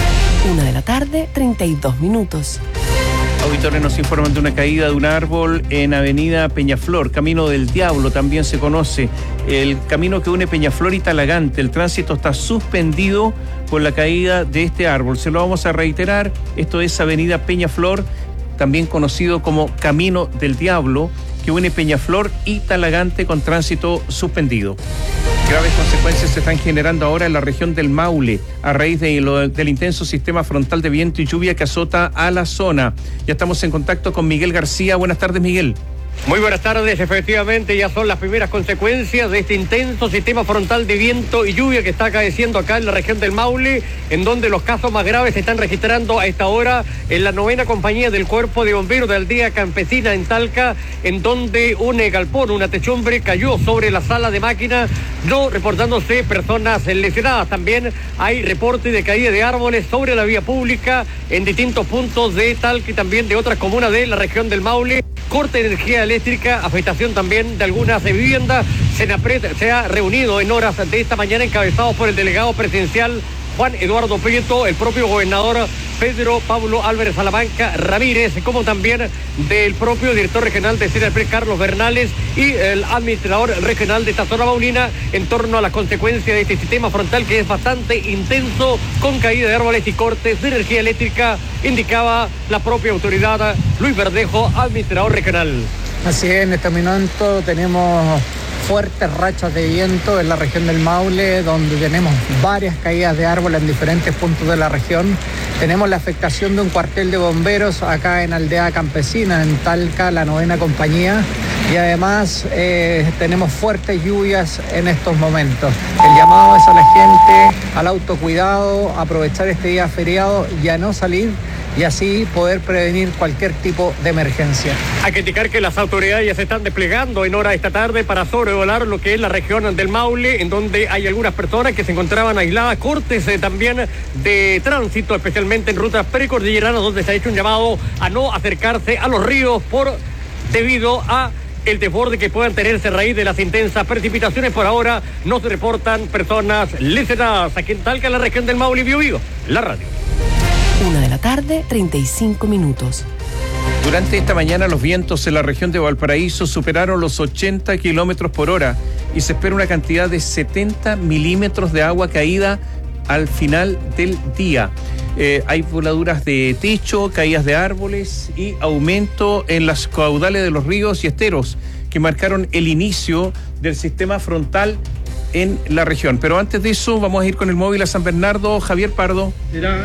Una de la tarde, treinta y dos minutos. Auditores nos informan de una caída de un árbol en Avenida Peñaflor, Camino del Diablo, también se conoce. El camino que une Peñaflor y Talagante. El tránsito está suspendido por la caída de este árbol. Se lo vamos a reiterar. Esto es Avenida Peñaflor, también conocido como Camino del Diablo, que une Peñaflor y Talagante con tránsito suspendido. Graves consecuencias se están generando ahora en la región del Maule a raíz de lo, del intenso sistema frontal de viento y lluvia que azota a la zona. Ya estamos en contacto con Miguel García. Buenas tardes, Miguel. Muy buenas tardes, efectivamente ya son las primeras consecuencias de este intenso sistema frontal de viento y lluvia que está acaeciendo acá en la región del Maule, en donde los casos más graves se están registrando a esta hora en la novena compañía del Cuerpo de Bomberos de Aldea Campesina en Talca, en donde un galpón, una techumbre cayó sobre la sala de máquina, no reportándose personas lesionadas. También hay reporte de caída de árboles sobre la vía pública en distintos puntos de Talca y también de otras comunas de la región del Maule. Corte de energía eléctrica, afectación también de algunas viviendas. Senapred se ha reunido en horas de esta mañana, encabezado por el delegado presidencial Juan Eduardo Prieto, el propio gobernador Pedro Pablo Álvarez Salamanca Ramírez, como también del propio director regional de Senapred, Carlos Bernales, y el administrador regional de esta zona maulina, en torno a las consecuencias de este sistema frontal que es bastante intenso, con caída de árboles y cortes de energía eléctrica, indicaba la propia autoridad. Luis Verdejo, administrador regional. Así es, en este momento tenemos fuertes rachas de viento en la región del Maule, donde tenemos varias caídas de árboles en diferentes puntos de la región. Tenemos la afectación de un cuartel de bomberos acá en Aldea Campesina, en Talca, la novena compañía, y además eh, tenemos fuertes lluvias en estos momentos. El llamado es a la gente al autocuidado, aprovechar este día feriado y a no salir, y así poder prevenir cualquier tipo de emergencia. Hay que indicar que las autoridades ya se están desplegando en hora de esta tarde para sobrevolar lo que es la región del Maule, en donde hay algunas personas que se encontraban aisladas, cortes eh, también de tránsito, especialmente en rutas precordilleranas, donde se ha hecho un llamado a no acercarse a los ríos por debido a el desborde que puedan tenerse a raíz de las intensas precipitaciones. Por ahora no se reportan personas lesionadas aquí en Talca, en la región del Maule y Biobío. La radio. Una de la tarde, treinta y cinco minutos. Durante esta mañana los vientos en la región de Valparaíso superaron los ochenta kilómetros por hora y se espera una cantidad de setenta milímetros de agua caída al final del día. Eh, hay voladuras de techo, caídas de árboles y aumento en las caudales de los ríos y esteros que marcaron el inicio del sistema frontal en la región. Pero antes de eso vamos a ir con el móvil a San Bernardo. Javier Pardo. Será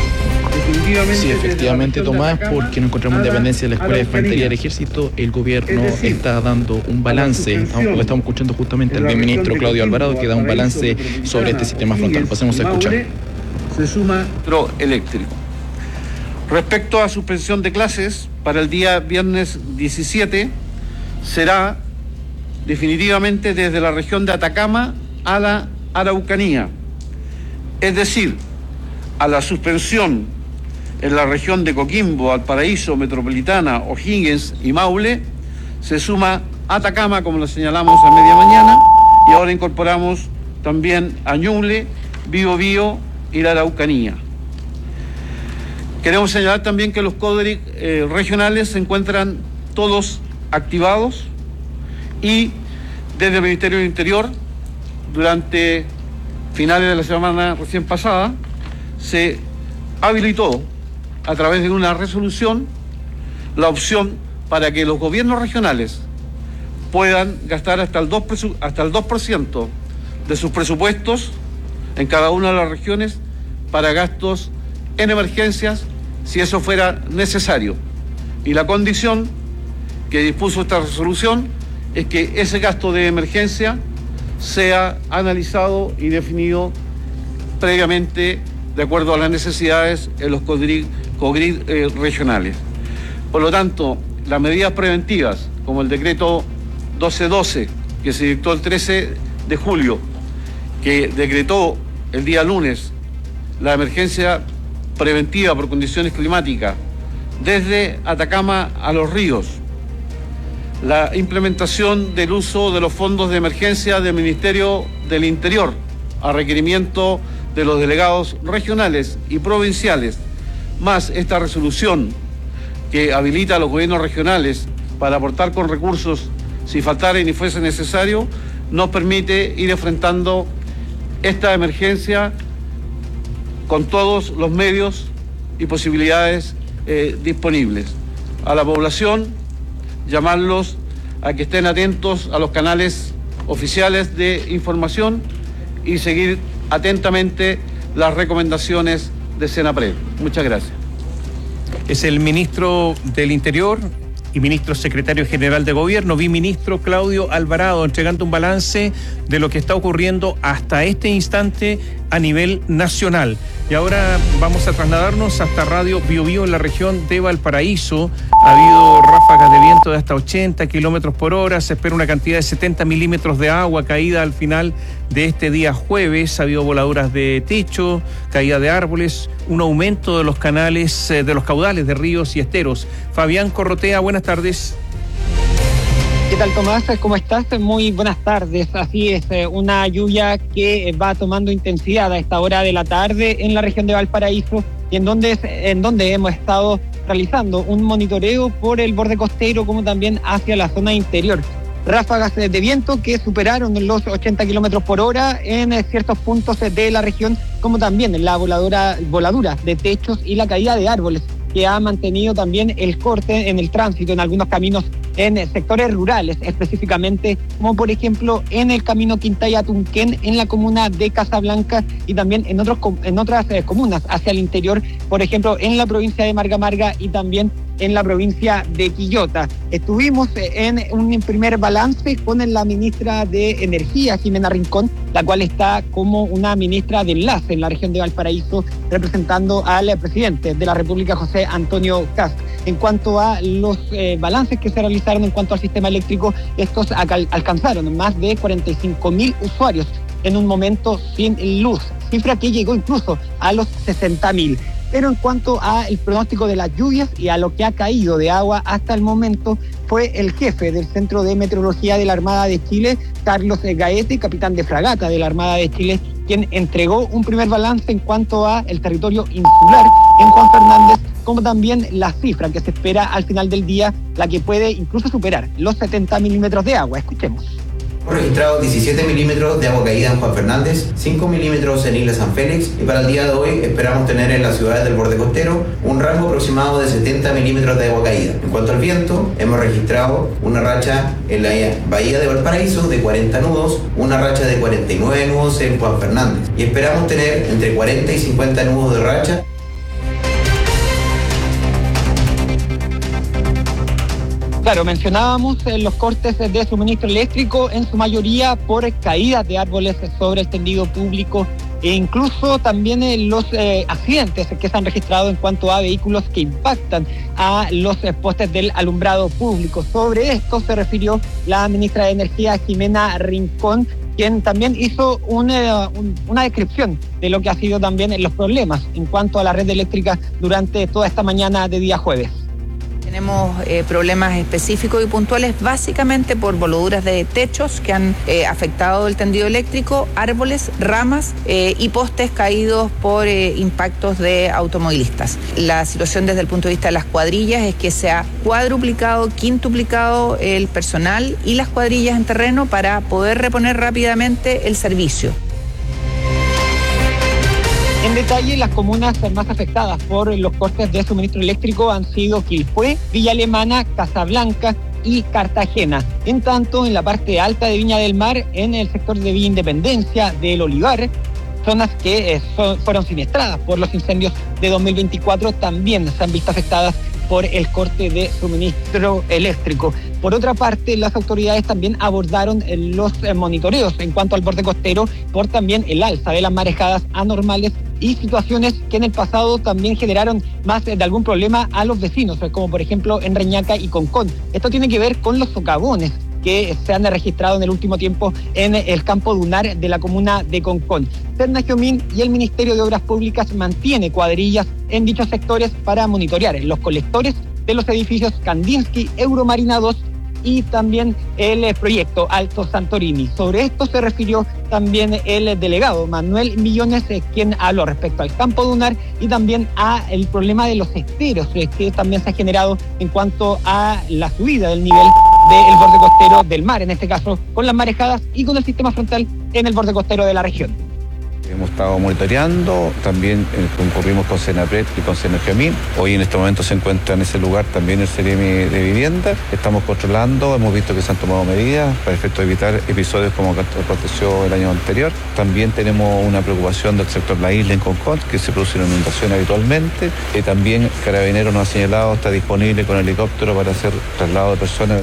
Sí, efectivamente, Tomás, porque nos encontramos en dependencia de la Escuela de Infantería del Ejército. El gobierno está dando un balance, estamos, estamos escuchando justamente al ministro Claudio Alvarado, que da un balance sobre este sistema frontal. Pasemos a escuchar. Se suma eléctrico. Respecto a suspensión de clases, para el día viernes diecisiete será definitivamente desde la región de Atacama a la Araucanía, es decir, a la suspensión en la región de Coquimbo, Valparaíso, Metropolitana, O'Higgins y Maule, se suma Atacama, como lo señalamos a media mañana, y ahora incorporamos también a Ñuble, Biobío y la Araucanía. Queremos señalar también que los CODRIC eh, regionales se encuentran todos activados, y desde el Ministerio del Interior, durante finales de la semana recién pasada, se habilitó a través de una resolución la opción para que los gobiernos regionales puedan gastar hasta el dos por ciento, hasta el dos por ciento de sus presupuestos en cada una de las regiones para gastos en emergencias, si eso fuera necesario. Y la condición que dispuso esta resolución es que ese gasto de emergencia sea analizado y definido previamente de acuerdo a las necesidades en los CODRIC, COGRID eh, regionales. Por lo tanto, las medidas preventivas, como el decreto doce doce, que se dictó el trece de julio, que decretó el día lunes la emergencia preventiva por condiciones climáticas desde Atacama a los ríos, la implementación del uso de los fondos de emergencia del Ministerio del Interior a requerimiento de los delegados regionales y provinciales, más esta resolución que habilita a los gobiernos regionales para aportar con recursos si faltara y ni fuese necesario, nos permite ir enfrentando esta emergencia con todos los medios y posibilidades eh, disponibles. A la población, llamarlos a que estén atentos a los canales oficiales de información y seguir atentamente las recomendaciones de Senapred. Muchas gracias. Es el ministro del Interior y ministro secretario general de Gobierno, biministro Claudio Alvarado, entregando un balance de lo que está ocurriendo hasta este instante a nivel nacional. Y ahora vamos a trasladarnos hasta Radio Biobío en la región de Valparaíso. Ha habido ráfagas de viento de hasta ochenta kilómetros por hora. Se espera una cantidad de setenta milímetros de agua caída al final de este día jueves. Ha habido voladuras de techo, caída de árboles, un aumento de los canales, eh, de los caudales de ríos y esteros. Fabián Corrotea, buenas tardes. ¿Qué tal, Tomás? ¿Cómo estás? Muy buenas tardes. Así es, una lluvia que va tomando intensidad a esta hora de la tarde en la región de Valparaíso y en donde, en donde hemos estado realizando un monitoreo por el borde costero como también hacia la zona interior. Ráfagas de viento que superaron los ochenta kilómetros por hora en ciertos puntos de la región, como también la voladura, voladura de techos y la caída de árboles, que ha mantenido también el corte en el tránsito en algunos caminos en sectores rurales, específicamente como por ejemplo en el camino Quintaya-Tunquén en la comuna de Casablanca y también en, otros, en otras eh, comunas hacia el interior, por ejemplo en la provincia de Marga Marga y también en la provincia de Quillota. Estuvimos en un primer balance con la ministra de Energía, Jimena Rincón, la cual está como una ministra de enlace en la región de Valparaíso, representando al presidente de la República, José Antonio Kast. En cuanto a los eh, balances que se realizaron en cuanto al sistema eléctrico, estos acal- alcanzaron más de cuarenta y cinco mil usuarios en un momento sin luz, cifra que llegó incluso a los sesenta mil. Pero en cuanto al pronóstico de las lluvias y a lo que ha caído de agua hasta el momento, fue el jefe del Centro de Meteorología de la Armada de Chile, Carlos Gaete, capitán de fragata de la Armada de Chile, quien entregó un primer balance en cuanto a el territorio insular en Juan Fernández, como también la cifra que se espera al final del día, la que puede incluso superar los setenta milímetros de agua. Escuchemos. Hemos registrado diecisiete milímetros de agua caída en Juan Fernández, cinco milímetros en Isla San Félix y para el día de hoy esperamos tener en las ciudades del borde costero un rango aproximado de setenta milímetros de agua caída. En cuanto al viento, hemos registrado una racha en la bahía de Valparaíso de cuarenta nudos, una racha de cuarenta y nueve nudos en Juan Fernández y esperamos tener entre cuarenta y cincuenta nudos de racha. Claro, mencionábamos los cortes de suministro eléctrico, en su mayoría por caídas de árboles sobre el tendido público e incluso también los eh, accidentes que se han registrado en cuanto a vehículos que impactan a los eh, postes del alumbrado público. Sobre esto se refirió la ministra de Energía, Jimena Rincón, quien también hizo una, un, una descripción de lo que ha sido también los problemas en cuanto a la red eléctrica durante toda esta mañana de día jueves. Tenemos eh, problemas específicos y puntuales básicamente por voladuras de techos que han eh, afectado el tendido eléctrico, árboles, ramas eh, y postes caídos por eh, impactos de automovilistas. La situación desde el punto de vista de las cuadrillas es que se ha cuadruplicado, quintuplicado el personal y las cuadrillas en terreno para poder reponer rápidamente el servicio. En detalle, las comunas más afectadas por los cortes de suministro eléctrico han sido Quilpué, Villa Alemana, Casablanca y Cartagena. En tanto, en la parte alta de Viña del Mar, en el sector de Villa Independencia, del Olivar, zonas que eh, son, fueron siniestradas por los incendios de dos mil veinticuatro, también se han visto afectadas por el corte de suministro eléctrico. Por otra parte, las autoridades también abordaron los monitoreos en cuanto al borde costero por también el alza de las marejadas anormales y situaciones que en el pasado también generaron más de algún problema a los vecinos, como por ejemplo en Reñaca y Concón. Esto tiene que ver con los socavones que se han registrado en el último tiempo en el campo dunar de la comuna de Concón. Sernagiomín y el Ministerio de Obras Públicas mantiene cuadrillas en dichos sectores para monitorear los colectores de los edificios Kandinsky, Euromarina dos y también el proyecto Alto Santorini. Sobre esto se refirió también el delegado Manuel Millones, quien habló respecto al campo dunar y también a el problema de los esteros que también se ha generado en cuanto a la subida del nivel del borde costero del mar, en este caso con las marejadas y con el sistema frontal en el borde costero de la región. Hemos estado monitoreando, también eh, concurrimos con Senapred y con Sernagiomín. Hoy en este momento se encuentra en ese lugar también el Ceremi de Vivienda. Estamos controlando, hemos visto que se han tomado medidas para efecto de evitar episodios como aconteció el año anterior. También tenemos una preocupación del sector La Isla en Concón, que se produce una inundación habitualmente. Eh, también Carabineros nos ha señalado, está disponible con helicóptero para hacer traslado de personas.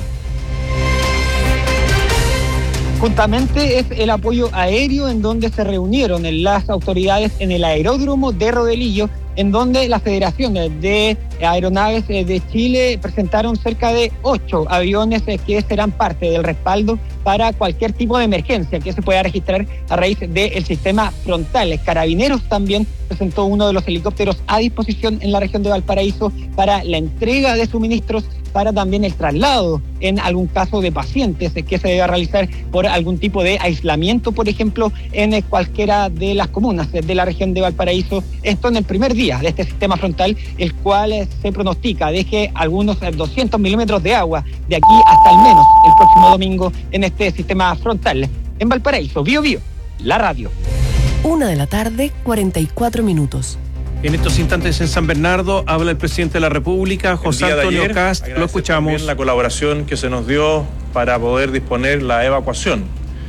Juntamente es el apoyo aéreo en donde se reunieron las autoridades en el aeródromo de Rodelillo, en donde la Federación de Aeronaves de Chile presentaron cerca de ocho aviones que serán parte del respaldo para cualquier tipo de emergencia que se pueda registrar a raíz del sistema frontal. Carabineros también presentó uno de los helicópteros a disposición en la región de Valparaíso para la entrega de suministros para también el traslado en algún caso de pacientes que se deba realizar por algún tipo de aislamiento, por ejemplo, en cualquiera de las comunas de la región de Valparaíso. Esto en el primer día de este sistema frontal, el cual se pronostica deje algunos doscientos milímetros de agua de aquí hasta al menos el próximo domingo en este sistema frontal. En Valparaíso, Bío Bío, la radio. Una de la tarde, cuarenta y cuatro minutos. En estos instantes en San Bernardo habla el presidente de la República, José Antonio Kast. Lo escuchamos. La colaboración que se nos dio para poder disponer la evacuación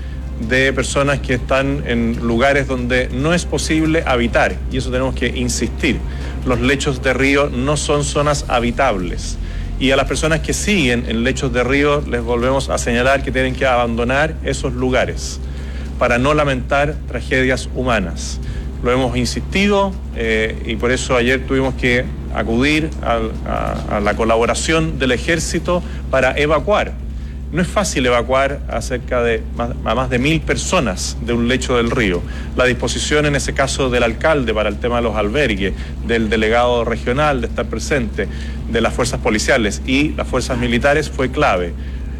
de personas que están en lugares donde no es posible habitar, y eso tenemos que insistir. Los lechos de río no son zonas habitables, y a las personas que siguen en lechos de río les volvemos a señalar que tienen que abandonar esos lugares para no lamentar tragedias humanas. Lo hemos insistido eh, y por eso ayer tuvimos que acudir a, a, a la colaboración del Ejército para evacuar. No es fácil evacuar a cerca de más, a más de mil personas de un lecho del río. La disposición en ese caso del alcalde para el tema de los albergues, del delegado regional de estar presente, de las fuerzas policiales y las fuerzas militares fue clave.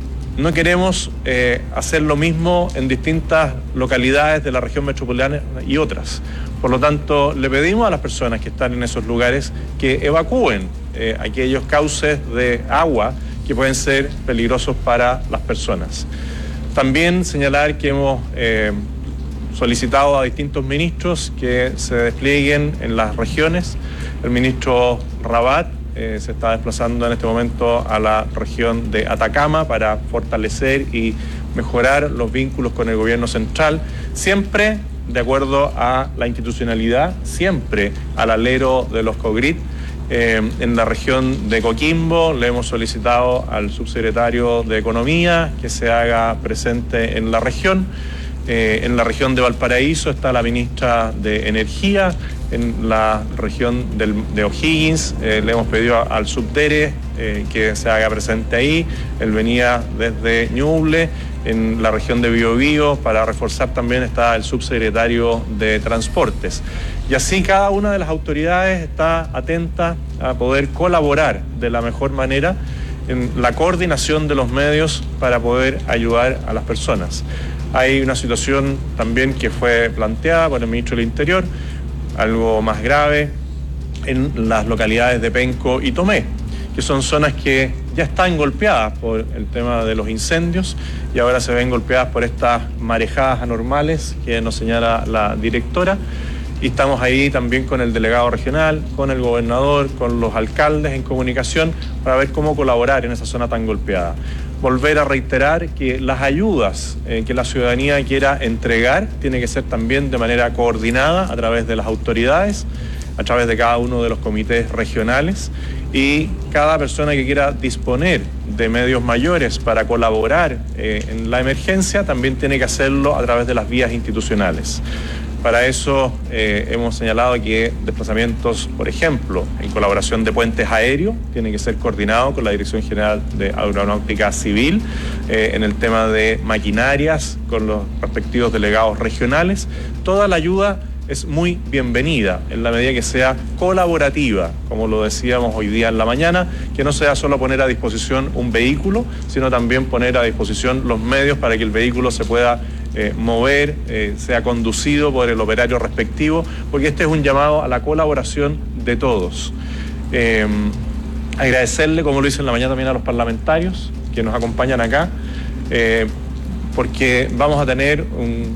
No queremos eh, hacer lo mismo en distintas localidades de la región metropolitana y otras. Por lo tanto, le pedimos a las personas que están en esos lugares que evacúen eh, aquellos cauces de agua que pueden ser peligrosos para las personas. También señalar que hemos eh, solicitado a distintos ministros que se desplieguen en las regiones. El ministro Rabat eh, se está desplazando en este momento a la región de Atacama para fortalecer y mejorar los vínculos con el gobierno central, siempre de acuerdo a la institucionalidad, siempre al alero de los COGRIT. Eh, en la región de Coquimbo le hemos solicitado al subsecretario de Economía que se haga presente en la región. Eh, en la región de Valparaíso está la ministra de Energía. En la región del, de O'Higgins eh, le hemos pedido a, al subdere eh, que se haga presente ahí. Él venía desde Ñuble. En la región de Biobío, para reforzar también, está el subsecretario de Transportes. Y así cada una de las autoridades está atenta a poder colaborar de la mejor manera en la coordinación de los medios para poder ayudar a las personas. Hay una situación también que fue planteada por el ministro del Interior, algo más grave, en las localidades de Penco y Tomé, que son zonas que ya están golpeadas por el tema de los incendios y ahora se ven golpeadas por estas marejadas anormales que nos señala la directora. Y estamos ahí también con el delegado regional, con el gobernador, con los alcaldes en comunicación para ver cómo colaborar en esa zona tan golpeada. Volver a reiterar que las ayudas eh, que la ciudadanía quiera entregar tiene que ser también de manera coordinada a través de las autoridades, a través de cada uno de los comités regionales, y cada persona que quiera disponer de medios mayores para colaborar eh, en la emergencia también tiene que hacerlo a través de las vías institucionales. Para eso eh, hemos señalado que desplazamientos, por ejemplo, en colaboración de puentes aéreos, tienen que ser coordinados con la Dirección General de Aeronáutica Civil, eh, en el tema de maquinarias, con los respectivos delegados regionales. Toda la ayuda es muy bienvenida en la medida que sea colaborativa, como lo decíamos hoy día en la mañana, que no sea solo poner a disposición un vehículo, sino también poner a disposición los medios para que el vehículo se pueda eh, mover, eh, sea conducido por el operario respectivo, porque este es un llamado a la colaboración de todos. Eh, agradecerle, como lo hice en la mañana también, a los parlamentarios que nos acompañan acá, eh, porque vamos a tener un,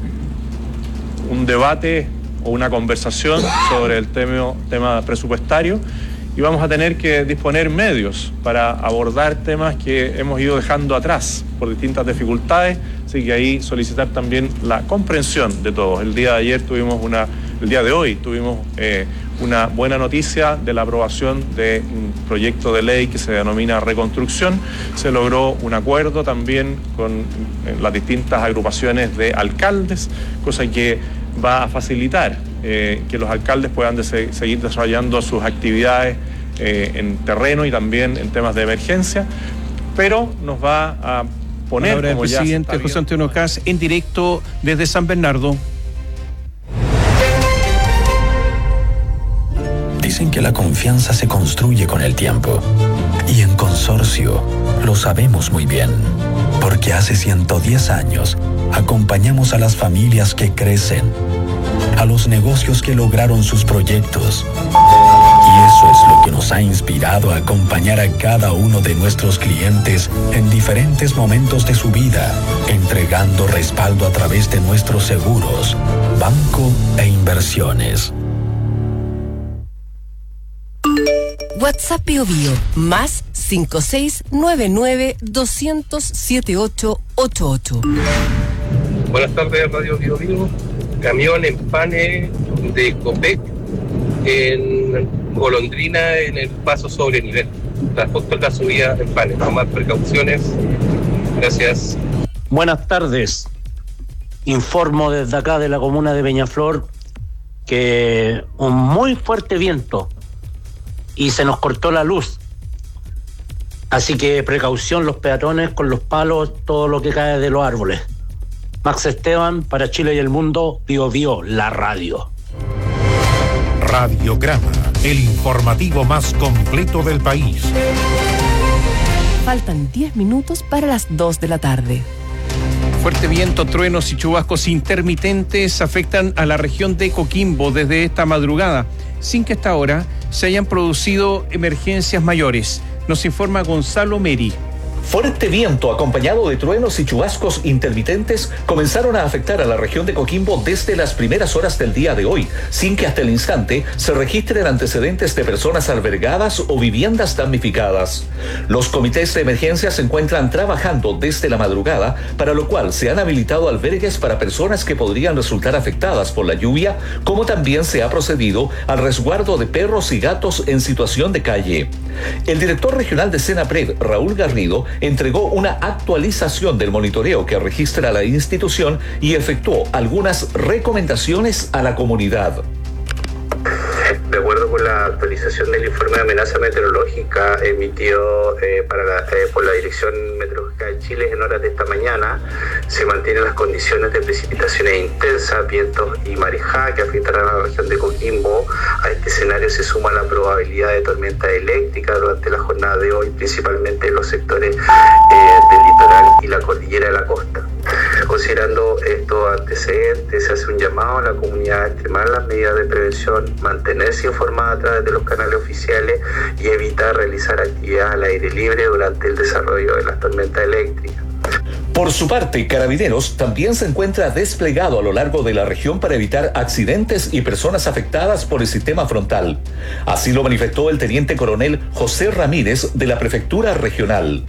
un debate o una conversación sobre el tema, tema presupuestario, y vamos a tener que disponer medios para abordar temas que hemos ido dejando atrás por distintas dificultades, así que ahí solicitar también la comprensión de todos. El día de ayer tuvimos una, el día de hoy tuvimos eh, una buena noticia de la aprobación de un proyecto de ley que se denomina Reconstrucción. Se logró un acuerdo también con eh, las distintas agrupaciones de alcaldes, cosa que va a facilitar eh, que los alcaldes puedan de se, seguir desarrollando sus actividades eh, en terreno y también en temas de emergencia, pero nos va a poner, ahora como el ya presidente José Antonio Kast en directo desde San Bernardo. Dicen que la confianza se construye con el tiempo. Y en Consorcio lo sabemos muy bien, porque hace ciento diez años acompañamos a las familias que crecen, a los negocios que lograron sus proyectos. Y eso es lo que nos ha inspirado a acompañar a cada uno de nuestros clientes en diferentes momentos de su vida, entregando respaldo a través de nuestros seguros, banco e inversiones. WhatsApp Bio Bio, más cinco seis nueve nueve dos cero cero siete ocho ocho ocho. Buenas tardes, Radio Bio Bio. Camión en pane de Copec en Golondrina en el paso sobre nivel. Justo la subida en pane. Tomar precauciones. Gracias. Buenas tardes. Informo desde acá de la comuna de Peñaflor que un muy fuerte viento y se nos cortó la luz. Así que precaución los peatones con los palos, todo lo que cae de los árboles. Max Esteban, para Chile y el mundo, Bio Bio, la radio. Radiograma, el informativo más completo del país. Faltan diez minutos para las dos de la tarde. Fuerte viento, truenos y chubascos intermitentes afectan a la región de Coquimbo desde esta madrugada, sin que hasta ahora se hayan producido emergencias mayores. Nos informa Gonzalo Meri. Fuerte viento acompañado de truenos y chubascos intermitentes comenzaron a afectar a la región de Coquimbo desde las primeras horas del día de hoy, sin que hasta el instante se registren antecedentes de personas albergadas o viviendas damnificadas. Los comités de emergencia se encuentran trabajando desde la madrugada, para lo cual se han habilitado albergues para personas que podrían resultar afectadas por la lluvia, como también se ha procedido al resguardo de perros y gatos en situación de calle. El director regional de Senapred, Raúl Garrido, entregó una actualización del monitoreo que registra la institución y efectuó algunas recomendaciones a la comunidad. De acuerdo con la actualización del informe de amenaza meteorológica emitido eh, para la, eh, por la Dirección Meteorológica de Chile en horas de esta mañana, se mantienen las condiciones de precipitaciones intensas, vientos y marejada que afectarán a la región de Coquimbo. A este escenario se suma la probabilidad de tormenta eléctrica durante la jornada de hoy, principalmente en los sectores eh, del litoral y la cordillera de la costa. Considerando estos antecedentes, se hace un llamado a la comunidad a extremar las medidas de prevención, mantenerse informada a través de los canales oficiales y evitar realizar actividades al aire libre durante el desarrollo de las tormentas eléctricas. Por su parte, Carabineros también se encuentra desplegado a lo largo de la región para evitar accidentes y personas afectadas por el sistema frontal. Así lo manifestó el teniente coronel José Ramírez de la Prefectura Regional.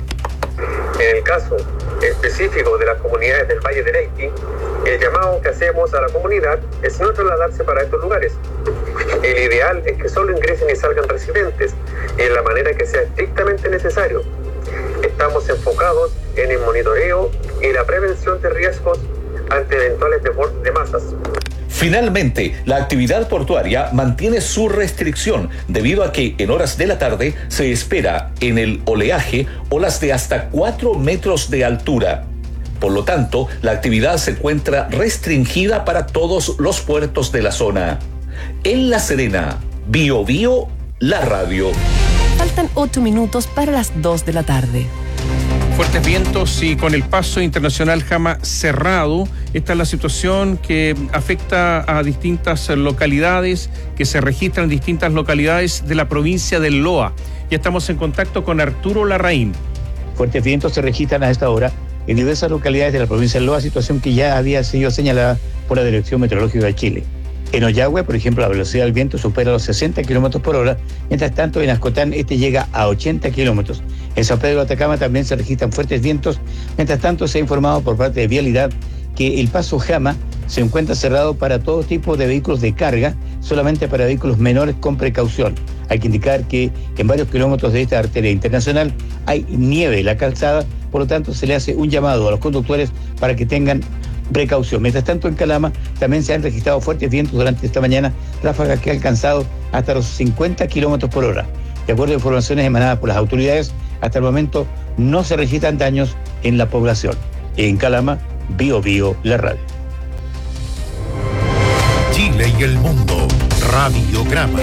En el caso específico de las comunidades del Valle de Leyte, el llamado que hacemos a la comunidad es no trasladarse para estos lugares. El ideal es que solo ingresen y salgan residentes en la manera que sea estrictamente necesario. Estamos enfocados en el monitoreo y la prevención de riesgos ante eventuales desbordes de masas. Finalmente, la actividad portuaria mantiene su restricción debido a que en horas de la tarde se espera en el oleaje olas de hasta cuatro metros de altura. Por lo tanto, la actividad se encuentra restringida para todos los puertos de la zona. En La Serena, Bio Bio, la radio. Faltan ocho minutos para las dos de la tarde. Fuertes vientos y con el paso internacional Jama cerrado, esta es la situación que afecta a distintas localidades, que se registran en distintas localidades de la provincia del Loa. Ya estamos en contacto con Arturo Larraín. Fuertes vientos se registran a esta hora en diversas localidades de la provincia del Loa, situación que ya había sido señalada por la Dirección Meteorológica de Chile. En Ollagüe, por ejemplo, la velocidad del viento supera los sesenta kilómetros por hora, mientras tanto en Ascotán este llega a ochenta kilómetros. En San Pedro de Atacama también se registran fuertes vientos, mientras tanto se ha informado por parte de Vialidad que el paso Jama se encuentra cerrado para todo tipo de vehículos de carga, solamente para vehículos menores con precaución. Hay que indicar que en varios kilómetros de esta arteria internacional hay nieve en la calzada, por lo tanto se le hace un llamado a los conductores para que tengan precaución. Mientras tanto, en Calama también se han registrado fuertes vientos durante esta mañana, ráfagas que han alcanzado hasta los cincuenta kilómetros por hora. De acuerdo a informaciones emanadas por las autoridades, hasta el momento no se registran daños en la población. En Calama, Bio Bio, la radio. Chile y el mundo. Radiograma.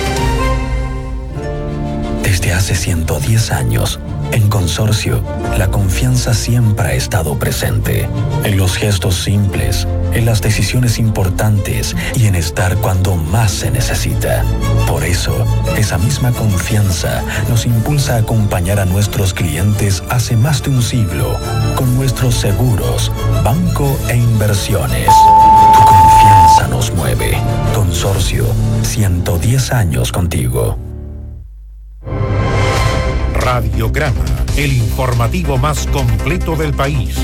Desde hace ciento diez años, en Consorcio, la confianza siempre ha estado presente. En los gestos simples, en las decisiones importantes y en estar cuando más se necesita. Por eso, esa misma confianza nos impulsa a acompañar a nuestros clientes hace más de un siglo con nuestros seguros, banco e inversiones. Tu confianza nos mueve. Consorcio, ciento diez años contigo. Radiograma, el informativo más completo del país.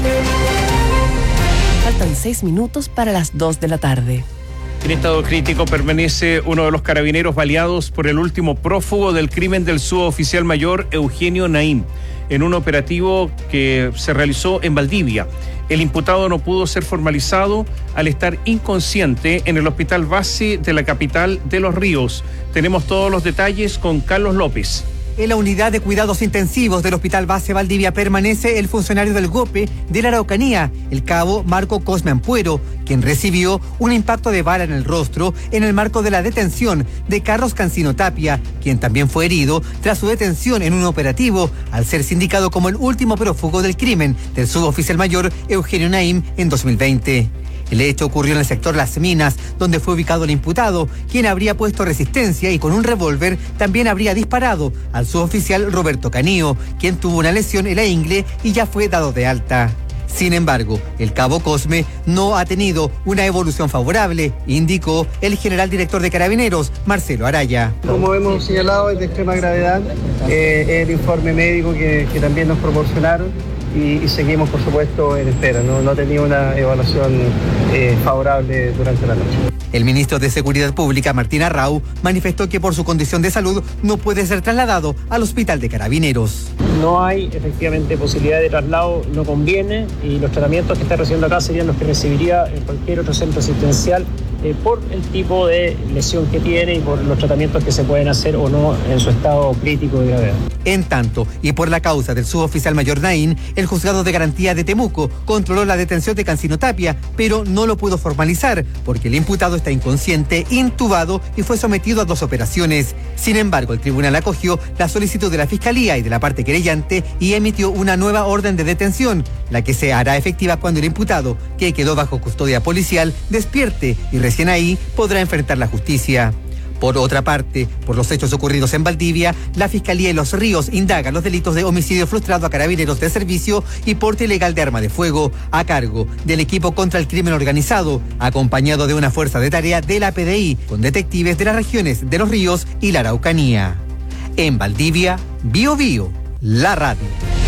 Faltan seis minutos para las dos de la tarde. En estado crítico permanece uno de los carabineros baleados por el último prófugo del crimen del suboficial mayor Eugenio Naim, en un operativo que se realizó en Valdivia. El imputado no pudo ser formalizado al estar inconsciente en el hospital base de la capital de Los Ríos. Tenemos todos los detalles con Carlos López. En la unidad de cuidados intensivos del Hospital Base Valdivia permanece el funcionario del GOPE de la Araucanía, el cabo Marco Cosme Ampuero, quien recibió un impacto de bala en el rostro en el marco de la detención de Carlos Cancino Tapia, quien también fue herido tras su detención en un operativo al ser sindicado como el último prófugo del crimen del suboficial mayor Eugenio Naim en dos mil veinte. El hecho ocurrió en el sector Las Minas, donde fue ubicado el imputado, quien habría puesto resistencia y con un revólver también habría disparado al suboficial Roberto Canío, quien tuvo una lesión en la ingle y ya fue dado de alta. Sin embargo, el cabo Cosme no ha tenido una evolución favorable, indicó el general director de Carabineros, Marcelo Araya. Como hemos señalado, es de extrema gravedad, eh, el informe médico que, que también nos proporcionaron. Y, y seguimos, por supuesto, en espera. No, no ha tenido una evaluación eh, favorable durante la noche. El ministro de Seguridad Pública, Martín Arrau, manifestó que por su condición de salud no puede ser trasladado al hospital de Carabineros. No hay efectivamente posibilidad de traslado, no conviene, y los tratamientos que está recibiendo acá serían los que recibiría en cualquier otro centro asistencial eh, por el tipo de lesión que tiene y por los tratamientos que se pueden hacer o no en su estado crítico de gravedad. En tanto, y por la causa del suboficial mayor Naim, el juzgado de garantía de Temuco controló la detención de Cancino Tapia, pero no lo pudo formalizar porque el imputado está inconsciente, intubado y fue sometido a dos operaciones. Sin embargo, el tribunal acogió la solicitud de la Fiscalía y de la parte querellante y emitió una nueva orden de detención, la que se hará efectiva cuando el imputado, que quedó bajo custodia policial, despierte y recién ahí podrá enfrentar la justicia. Por otra parte, por los hechos ocurridos en Valdivia, la Fiscalía de Los Ríos indaga los delitos de homicidio frustrado a carabineros de servicio y porte ilegal de arma de fuego, a cargo del equipo contra el crimen organizado, acompañado de una fuerza de tarea de la P D I, con detectives de las regiones de Los Ríos y la Araucanía. En Valdivia, Bio Bio, la radio.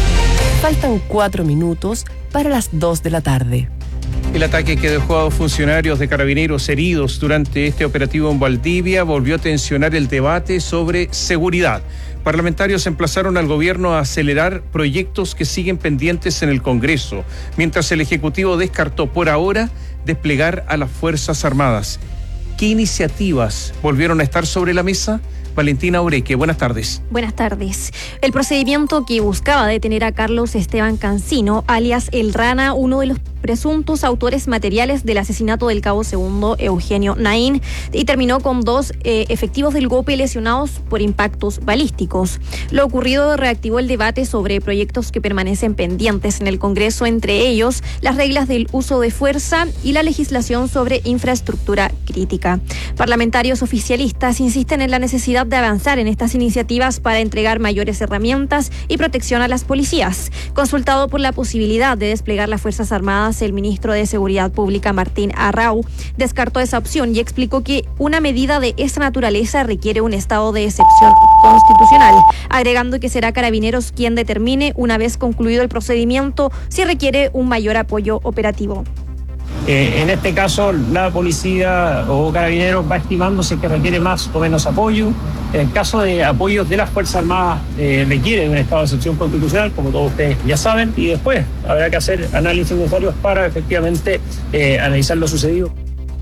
Faltan cuatro minutos para las dos de la tarde. El ataque que dejó a dos funcionarios de Carabineros heridos durante este operativo en Valdivia volvió a tensionar el debate sobre seguridad. Parlamentarios emplazaron al gobierno a acelerar proyectos que siguen pendientes en el Congreso, mientras el Ejecutivo descartó por ahora desplegar a las Fuerzas Armadas. ¿Qué iniciativas volvieron a estar sobre la mesa? Valentina Ureque, buenas tardes. Buenas tardes. El procedimiento que buscaba detener a Carlos Esteban Cancino, alias El Rana, uno de los presuntos autores materiales del asesinato del cabo segundo Eugenio Naim, y terminó con dos eh, efectivos del GOPE lesionados por impactos balísticos. Lo ocurrido reactivó el debate sobre proyectos que permanecen pendientes en el Congreso, entre ellos las reglas del uso de fuerza y la legislación sobre infraestructura crítica. Parlamentarios oficialistas insisten en la necesidad de avanzar en estas iniciativas para entregar mayores herramientas y protección a las policías. Consultado por la posibilidad de desplegar las Fuerzas Armadas, el ministro de Seguridad Pública, Martín Arrau, descartó esa opción y explicó que una medida de esta naturaleza requiere un estado de excepción constitucional, agregando que será Carabineros quien determine, una vez concluido el procedimiento, si requiere un mayor apoyo operativo. Eh, en este caso, la policía o Carabineros va estimando si es que requiere más o menos apoyo. En el caso de apoyos de las Fuerzas Armadas, eh, requiere un estado de excepción constitucional, como todos ustedes ya saben, y después habrá que hacer análisis necesarios para efectivamente eh, analizar lo sucedido.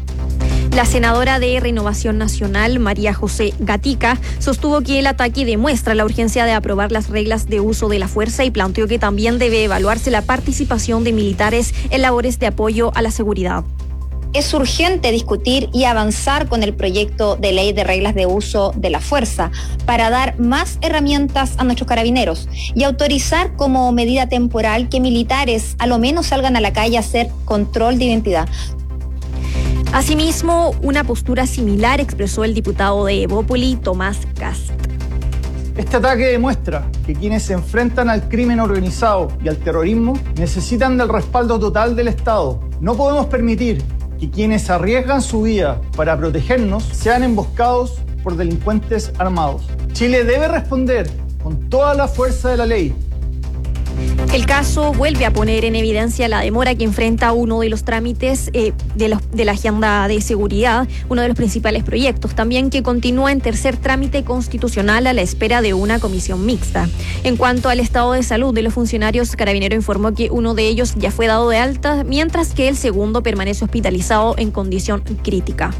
La senadora de Renovación Nacional, María José Gatica, sostuvo que el ataque demuestra la urgencia de aprobar las reglas de uso de la fuerza y planteó que también debe evaluarse la participación de militares en labores de apoyo a la seguridad. Es urgente discutir y avanzar con el proyecto de ley de reglas de uso de la fuerza para dar más herramientas a nuestros carabineros y autorizar como medida temporal que militares a lo menos salgan a la calle a hacer control de identidad. Asimismo, una postura similar expresó el diputado de Evópoli, Tomás Cast. Este ataque demuestra que quienes se enfrentan al crimen organizado y al terrorismo necesitan del respaldo total del Estado. No podemos permitir que quienes arriesgan su vida para protegernos sean emboscados por delincuentes armados. Chile debe responder con toda la fuerza de la ley. El caso vuelve a poner en evidencia la demora que enfrenta uno de los trámites eh, de, los, de la agenda de seguridad, uno de los principales proyectos, también que continúa en tercer trámite constitucional a la espera de una comisión mixta. En cuanto al estado de salud de los funcionarios, Carabinero informó que uno de ellos ya fue dado de alta, mientras que el segundo permanece hospitalizado en condición crítica.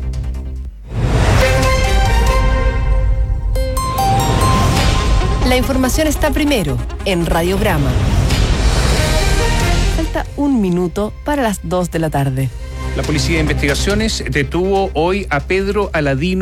La información está primero en Radiograma. Falta un minuto para las dos de la tarde. La Policía de Investigaciones detuvo hoy a Pedro Aladino